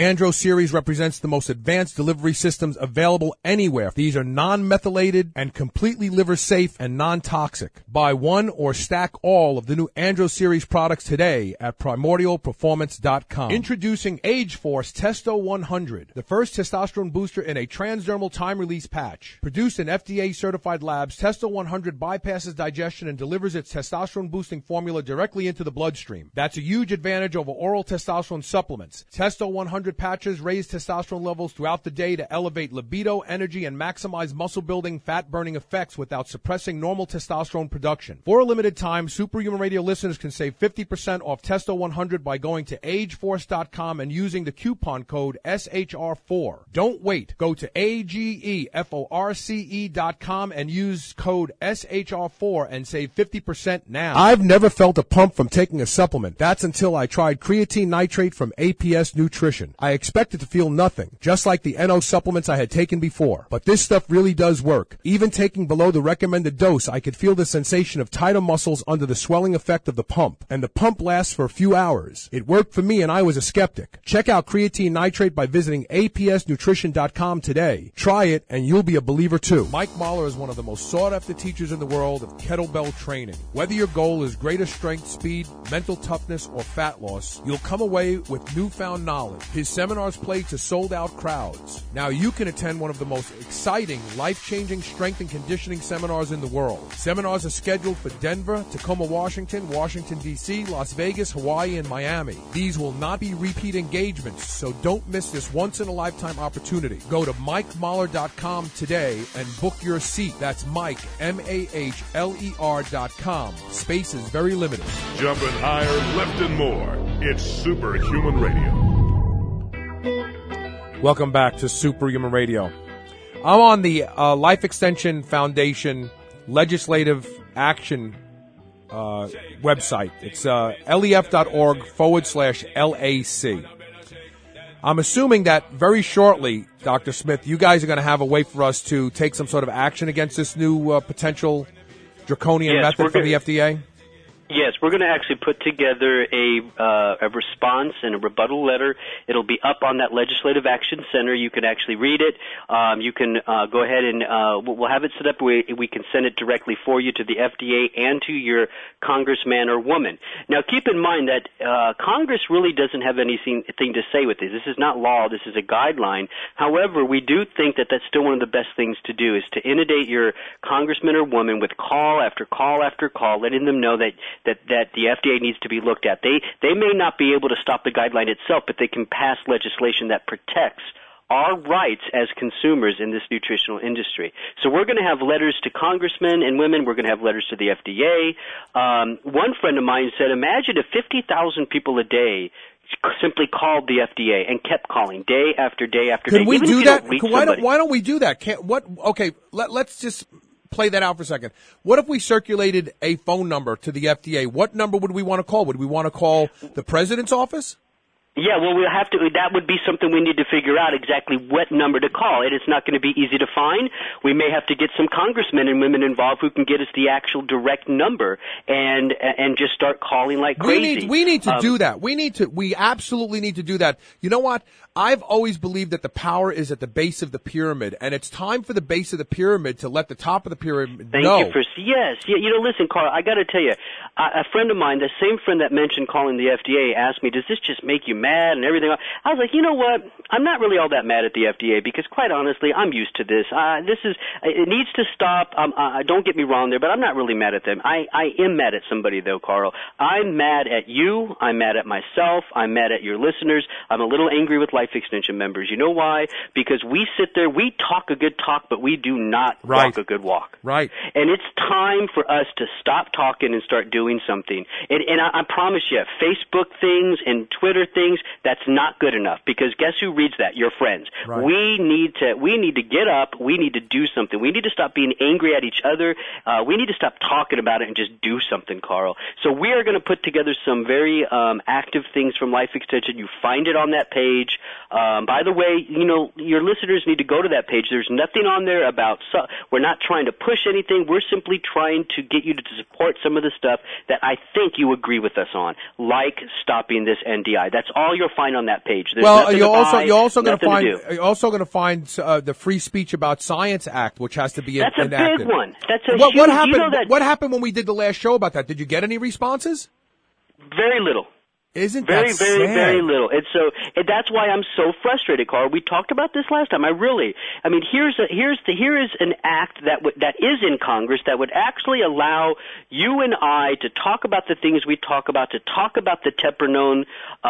series represents the most advanced delivery systems available anywhere. These are non-methylated and completely liver safe and non-toxic. Buy one or stack all of the new Andro series products today at primordialperformance.com. Introducing Age Force Testo 100, the first testosterone booster in a transdermal time-release patch. Produced in FDA-certified labs, Testo 100 bypasses digestion and delivers its testosterone-boosting formula directly into the bloodstream. That's a huge advantage over oral testosterone supplements. Testo 100 patches raise testosterone levels throughout the day to elevate libido, energy, and maximize muscle-building, fat-burning effects without suppressing normal testosterone production. For a limited time, Superhuman Radio listeners can save 50% off Testo 100 by going to ageforce.com and using the coupon code SHR4. Don't wait. Go to AGEFORCE.com and use code SHR4 and save 50% now. I've never felt a pump from taking a supplement. That's until I tried creatine nitrate from APS Nutrition. I expected to feel nothing, just like the NO supplements I had taken before. But this stuff really does work. Even taking below the recommended dose, I could feel the sensation of tighter muscles under the swelling effect of the pump. And the pump lasts for a few hours. It worked for me and I was a skeptic. Check out creatine nitrate by visiting apsnutrition.com today. Try it and you'll be a believer too. Mike Mahler is one of the most sought-after teachers in the world of kettlebell training. Whether your goal is greater strength, speed, mental toughness, or fat loss, you'll come away with newfound knowledge. His seminars play to sold-out crowds. Now you can attend one of the most exciting, life-changing strength and conditioning seminars in the world. Seminars are scheduled for Denver, Tacoma, Washington, Washington, D.C., Las Vegas, Hawaii, and Miami. These will not be repeat engagements, so don't miss this once-in-a-lifetime opportunity. Go to MikeMahler.com today and book your seat. That's Mike, MAHLER.com. Space is very limited.
Jumping higher, left and more. It's Superhuman Radio.
Welcome back to Superhuman Radio. I'm on the Life Extension Foundation Legislative Action website. It's lef.org/LAC. I'm assuming that very shortly, Dr. Smith, you guys are going to have a way for us to take some sort of action against this new potential draconian method from the FDA?
Yes, we're going to actually put together a response and a rebuttal letter. It'll be up on that Legislative Action Center. You can actually read it. You can go ahead and we'll have it set up. We can send it directly for you to the FDA and to your congressman or woman. Now, keep in mind that Congress really doesn't have anything to say with this. This is not law. This is a guideline. However, we do think that that's still one of the best things to do is to inundate your congressman or woman with call after call after call, letting them know that the FDA needs to be looked at. They may not be able to stop the guideline itself, but they can pass legislation that protects our rights as consumers in this nutritional industry. So we're going to have letters to congressmen and women. We're going to have letters to the FDA. One friend of mine said, imagine if 50,000 people a day simply called the FDA and kept calling day after day after day.
Can we do that? Why don't we do that? Let's just play that out for a second. What if we circulated a phone number to the FDA? What number would we want to call? Would we want to call the president's office?
Yeah, well, we'll have to. That would be something we need to figure out exactly what number to call. It's not going to be easy to find. We may have to get some congressmen and women involved who can get us the actual direct number and just start calling like crazy.
We need to do that. We absolutely need to do that. You know what? I've always believed that the power is at the base of the pyramid, and it's time for the base of the pyramid to let the top of the pyramid know.
Thank you yes. Yeah, listen, Carl, I got to tell you, a friend of mine, the same friend that mentioned calling the FDA, asked me, does this just make you mad and everything? I was like, you know what? I'm not really all that mad at the FDA because, quite honestly, I'm used to this. It needs to stop. Don't get me wrong there, but I'm not really mad at them. I am mad at somebody, though, Carl. I'm mad at you. I'm mad at myself. I'm mad at your listeners. I'm a little angry with Life Extension members. You know why? Because we sit there, we talk a good talk, but we do not walk a good walk.
Right.
And it's time for us to stop talking and start doing something. And I promise you, Facebook things and Twitter things, that's not good enough because guess who reads that? Your friends.
Right.
We need to get up. We need to do something. We need to stop being angry at each other. We need to stop talking about it and just do something, Carl. So we are going to put together some very active things from Life Extension. You find it on that page. By the way, your listeners need to go to that page. There's nothing on there about we're not trying to push anything. We're simply trying to get you to support some of the stuff that I think you agree with us on, like stopping this NDI. That's all you'll find on that page. There's
well,
nothing
you're
to
also
buy,
you're also going to
nothing
find
do.
you're also going to find the Free Speech About Science Act, which has to be
That's a
enacted.
big one. That's a
What
huge.
happened?
You know that
What happened when we did the last show about that? Did you get any responses?
very little.
Isn't
Very,
that
very,
sad?
very little. And so that's why I'm so frustrated, Carl. We talked about this last time. I mean, here is an act that is in Congress that would actually allow you and I to talk about the things we talk about, to talk about the Tepranone,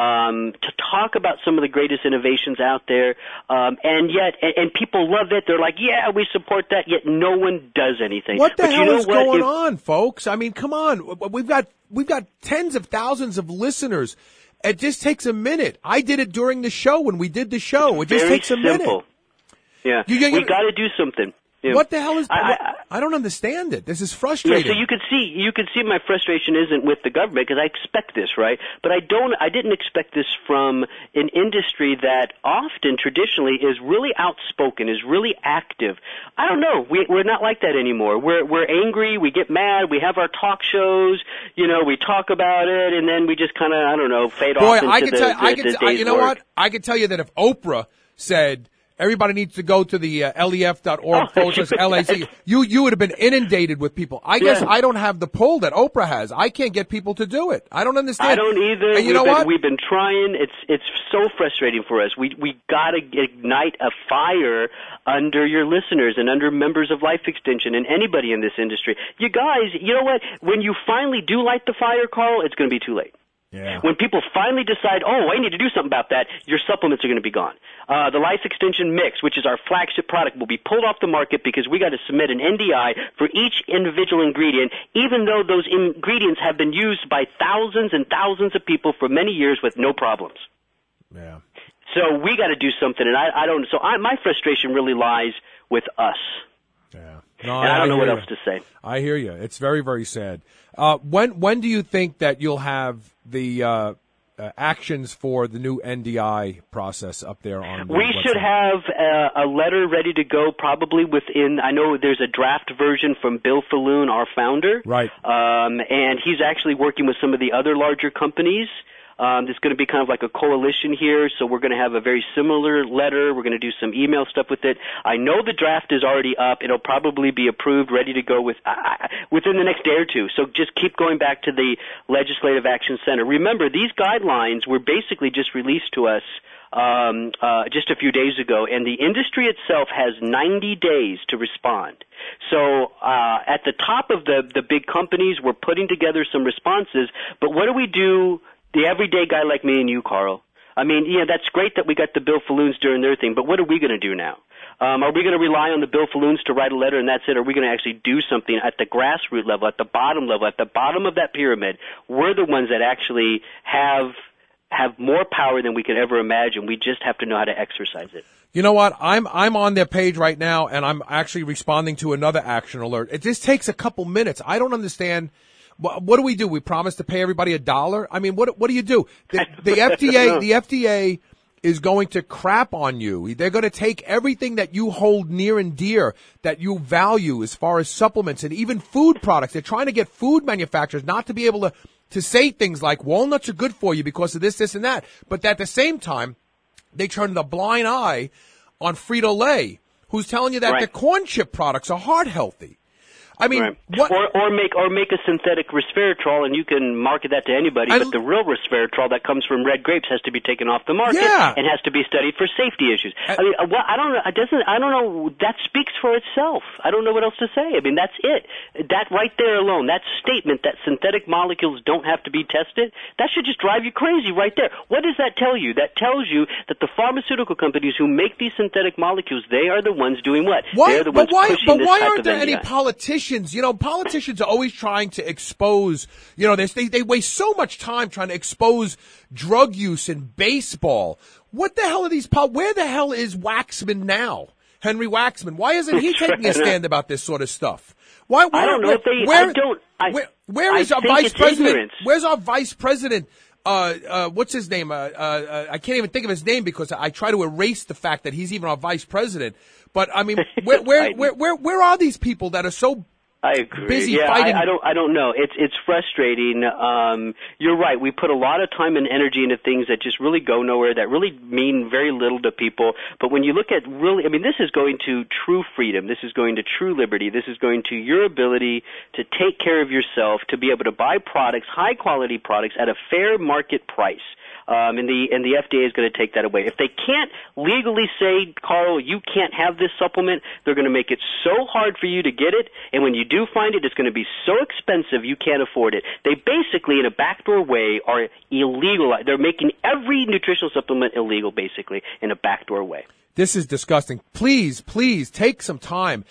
to talk about some of the greatest innovations out there, and yet people love it. They're like, yeah, we support that. Yet no one does anything.
What the
but
hell
you know
is
what?
going on, folks? I mean, come on. We've got tens of thousands of listeners. It just takes a minute. I did it during the show when we did the show. It just
Very
takes a
simple.
minute.
Yeah, we got to do something. Yeah.
What the hell is? I don't understand it. This is frustrating.
Yeah, so you could see my frustration isn't with the government because I expect this, right? But I didn't expect this from an industry that often traditionally is really outspoken, is really active. I don't know. We're not like that anymore. We're angry. We get mad. We have our talk shows. You know, we talk about it, and then we just kind of, I don't know, fade off into the day's
you know
work.
what? I can tell you that if Oprah said everybody needs to go to the lef.org/LAC. You would have been inundated with people. I guess I don't have the pull that Oprah has. I can't get people to do it. I don't understand.
I don't either.
And you know what?
We've been trying. It's so frustrating for us. We got to ignite a fire under your listeners and under members of Life Extension and anybody in this industry. You guys, you know what? When you finally do light the fire, Carl, it's going to be too late.
Yeah.
When people finally decide, oh, I need to do something about that, your supplements are going to be gone. The Life Extension Mix, which is our flagship product, will be pulled off the market because we got to submit an NDI for each individual ingredient, even though those ingredients have been used by thousands and thousands of people for many years with no problems.
Yeah.
So we got to do something, and I don't. So my frustration really lies with us.
Yeah. No,
and I don't know what
hear
else to say.
I hear you. It's very, very sad. When do you think that you'll have the actions for the new NDI process up there on the
We
website?
should have a letter ready to go probably within, I know there's a draft version from Bill Falloon, our founder.
Right.
And he's actually working with some of the other larger companies. There's going to be kind of like a coalition here, so we're going to have a very similar letter. We're going to do some email stuff with it. I know the draft is already up. It'll probably be approved, ready to go within the next day or two. So just keep going back to the Legislative Action Center. Remember, these guidelines were basically just released to us just a few days ago, and the industry itself has 90 days to respond. So at the top of the big companies, we're putting together some responses, but what do we do? The everyday guy like me and you, Carl. I mean, yeah, that's great that we got the Bill Falloons doing their thing, but what are we going to do now? Are we going to rely on the Bill Falloons to write a letter and that's it? Or are we going to actually do something at the grassroots level, at the bottom level, at the bottom of that pyramid? We're the ones that actually have more power than we could ever imagine. We just have to know how to exercise it.
You know what? I'm on their page right now, and I'm actually responding to another action alert. It just takes a couple minutes. I don't understand. What do we do? We promise to pay everybody $1? I mean, what do you do? The FDA is going to crap on you. They're going to take everything that you hold near and dear, that you value as far as supplements and even food products. They're trying to get food manufacturers not to be able to say things like walnuts are good for you because of this, this, and that. But at the same time, they turn the blind eye on Frito-Lay, who's telling you that the corn chip products are heart healthy. I mean, what?
Or make a synthetic resveratrol, and you can market that to anybody. But the real resveratrol that comes from red grapes has to be taken off the market and has to be studied for safety issues. I mean, I don't know. I don't know. That speaks for itself. I don't know what else to say. I mean, that's it. That right there alone, that statement that synthetic molecules don't have to be tested, that should just drive you crazy right there. What does that tell you? That tells you that the pharmaceutical companies who make these synthetic molecules, they are the ones doing what? They're the ones pushing this type of NDI. But why
aren't there any politicians? You know, politicians are always trying to expose, you know, they waste so much time trying to expose drug use in baseball. What the hell are these, where the hell is Waxman now? Henry Waxman. Why isn't he taking a stand about this sort of stuff? Why
I don't know if they,
where is our vice president? Ignorance. Where's our vice president? What's his name? I can't even think of his name because I try to erase the fact that he's even our vice president. But I mean, where are these people that are so
I agree.
Busy
yeah,
fighting.
I don't know. It's frustrating. You're right. We put a lot of time and energy into things that just really go nowhere, that really mean very little to people. But when you look at really, I mean, this is going to true freedom. This is going to true liberty. This is going to your ability to take care of yourself, to be able to buy products, high quality products at a fair market price. And the FDA is going to take that away. If they can't legally say, Carl, you can't have this supplement, they're going to make it so hard for you to get it, and when you do find it, it's going to be so expensive you can't afford it. They basically, in a backdoor way, are illegal. They're making every nutritional supplement illegal, basically, in a backdoor way.
This is disgusting. Please take some time.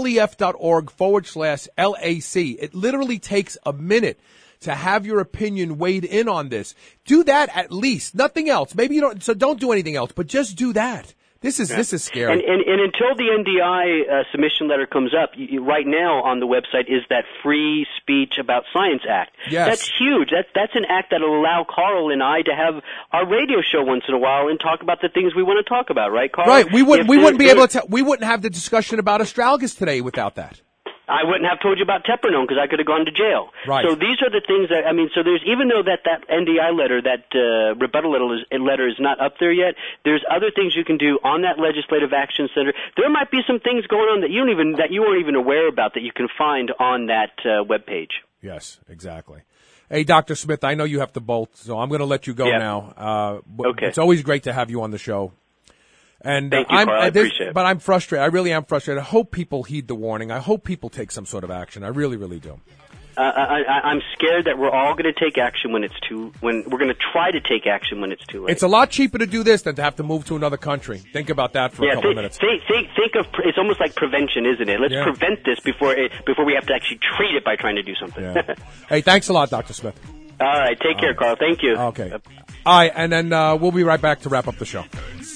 lef.org/LAC. It literally takes a minute to have your opinion weighed in on this. Do that at least. Nothing else. Maybe you don't, so don't do anything else, but just do that. This is scary.
And until the NDI submission letter comes up, right now on the website is that Free Speech About Science Act.
Yes.
That's huge. That's an act that will allow Carl and I to have our radio show once in a while and talk about the things we want to talk about, right, Carl?
Right. We wouldn't be able to. We wouldn't have the discussion about astragalus today without that.
I wouldn't have told you about Tepranone because I could have gone to jail.
Right.
So these are the things that, I mean, so there's, even though that NDI letter, that rebuttal letter is not up there yet, there's other things you can do on that Legislative Action Center. There might be some things going on that you weren't even aware about that you can find on that webpage.
Yes, exactly. Hey, Dr. Smith, I know you have to bolt, so I'm going to let you go now.
Okay.
It's always great to have you on the show. And
Thank you, Carl. I appreciate it.
But I'm frustrated. I really am frustrated. I hope people heed the warning. I hope people take some sort of action. I really, really do.
I'm scared that we're all going to take action when we're going to try to take action when it's too late.
It's a lot cheaper to do this than to have to move to another country. Think about that for a couple of minutes.
Think of, it's almost like prevention, isn't it? Let's prevent this before we have to actually treat it by trying to do something.
Yeah. Hey, thanks a lot, Dr. Smith.
All right. Take care, Carl. Thank you.
Okay. All right, and then we'll be right back to wrap up the show.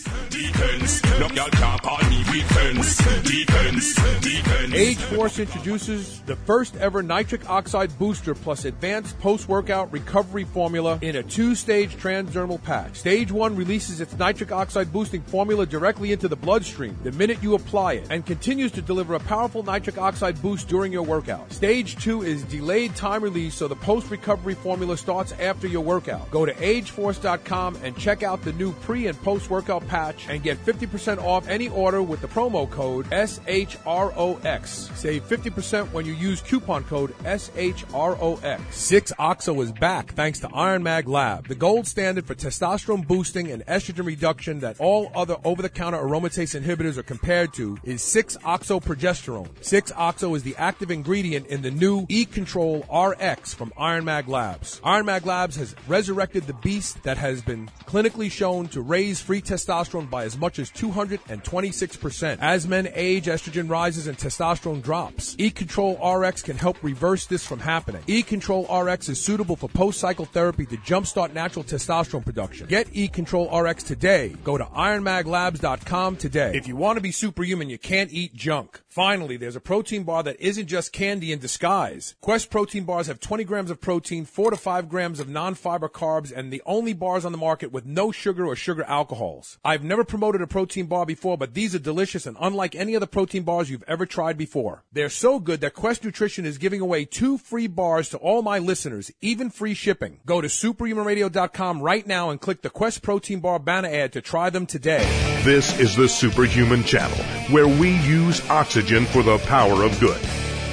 Age Force introduces the first ever nitric oxide booster plus advanced post-workout recovery formula in a 2-stage transdermal patch. Stage 1 releases its nitric oxide boosting formula directly into the bloodstream the minute you apply it and continues to deliver a powerful nitric oxide boost during your workout. Stage 2 is delayed time release, so the post-recovery formula starts after your workout. Go to ageforce.com and check out the new pre- and post-workout patch and get 50% off any order with the promo code SHROX. Save 50% when you use coupon code SHROX. 6-OXO is back thanks to Iron Mag Lab, the gold standard for testosterone boosting and estrogen reduction that all other over-the-counter aromatase inhibitors are compared to is 6-OXO progesterone. 6-OXO is the active ingredient in the new E-Control RX from Iron Mag Labs. Iron Mag Labs has resurrected the beast that has been clinically shown to raise free testosterone by as much as 226%. As men age, estrogen rises and testosterone drops. E-Control RX can help reverse this from happening. E-Control RX is suitable for post-cycle therapy to jumpstart natural testosterone production. Get E-Control RX today. Go to ironmaglabs.com today. If you want to be superhuman, you can't eat junk. Finally, there's a protein bar that isn't just candy in disguise. Quest protein bars have 20 grams of protein, 4 to 5 grams of non-fiber carbs, and the only bars on the market with no sugar or sugar alcohols. I've never promoted a protein bar before, but these are delicious and unlike any other protein bars you've ever tried before. They're so good that Quest Nutrition is giving away 2 free bars to all my listeners, even free shipping. Go to superhumanradio.com right now and click the Quest Protein Bar banner ad to try them today.
This is the Superhuman Channel, where we use oxygen for the power of good.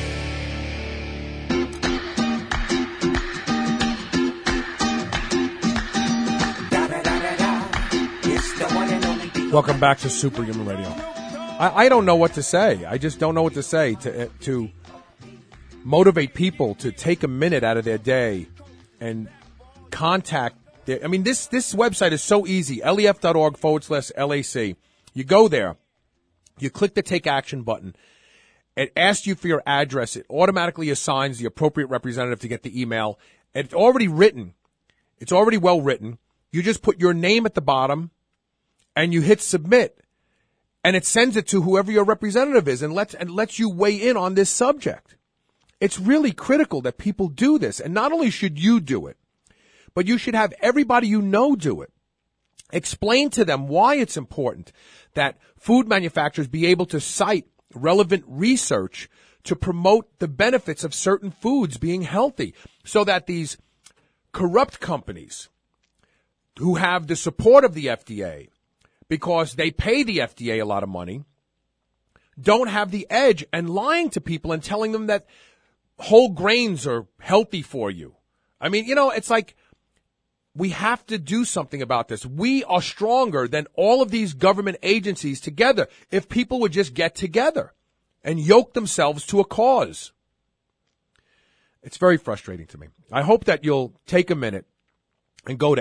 Welcome back to Superhuman Radio. I don't know what to say. I just don't know what to say to motivate people to take a minute out of their day and contact their, I mean, this website is so easy, lef.org/LAC. You go there, you click the Take Action button. It asks you for your address. It automatically assigns the appropriate representative to get the email. It's already written. It's already well written. You just put your name at the bottom and you hit submit. And it sends it to whoever your representative is and lets you weigh in on this subject. It's really critical that people do this. And not only should you do it, but you should have everybody you know do it. Explain to them why it's important that food manufacturers be able to cite relevant research to promote the benefits of certain foods being healthy so that these corrupt companies who have the support of the FDA because they pay the FDA a lot of money don't have the edge and lying to people and telling them that whole grains are healthy for you. I mean, it's like we have to do something about this. We are stronger than all of these government agencies together if people would just get together and yoke themselves to a cause. It's very frustrating to me. I hope that you'll take a minute and go to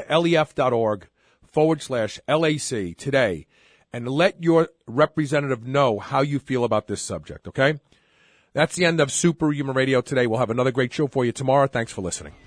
lef.org/LAC today and let your representative know how you feel about this subject, okay? That's the end of Superhuman Radio today. We'll have another great show for you tomorrow. Thanks for listening.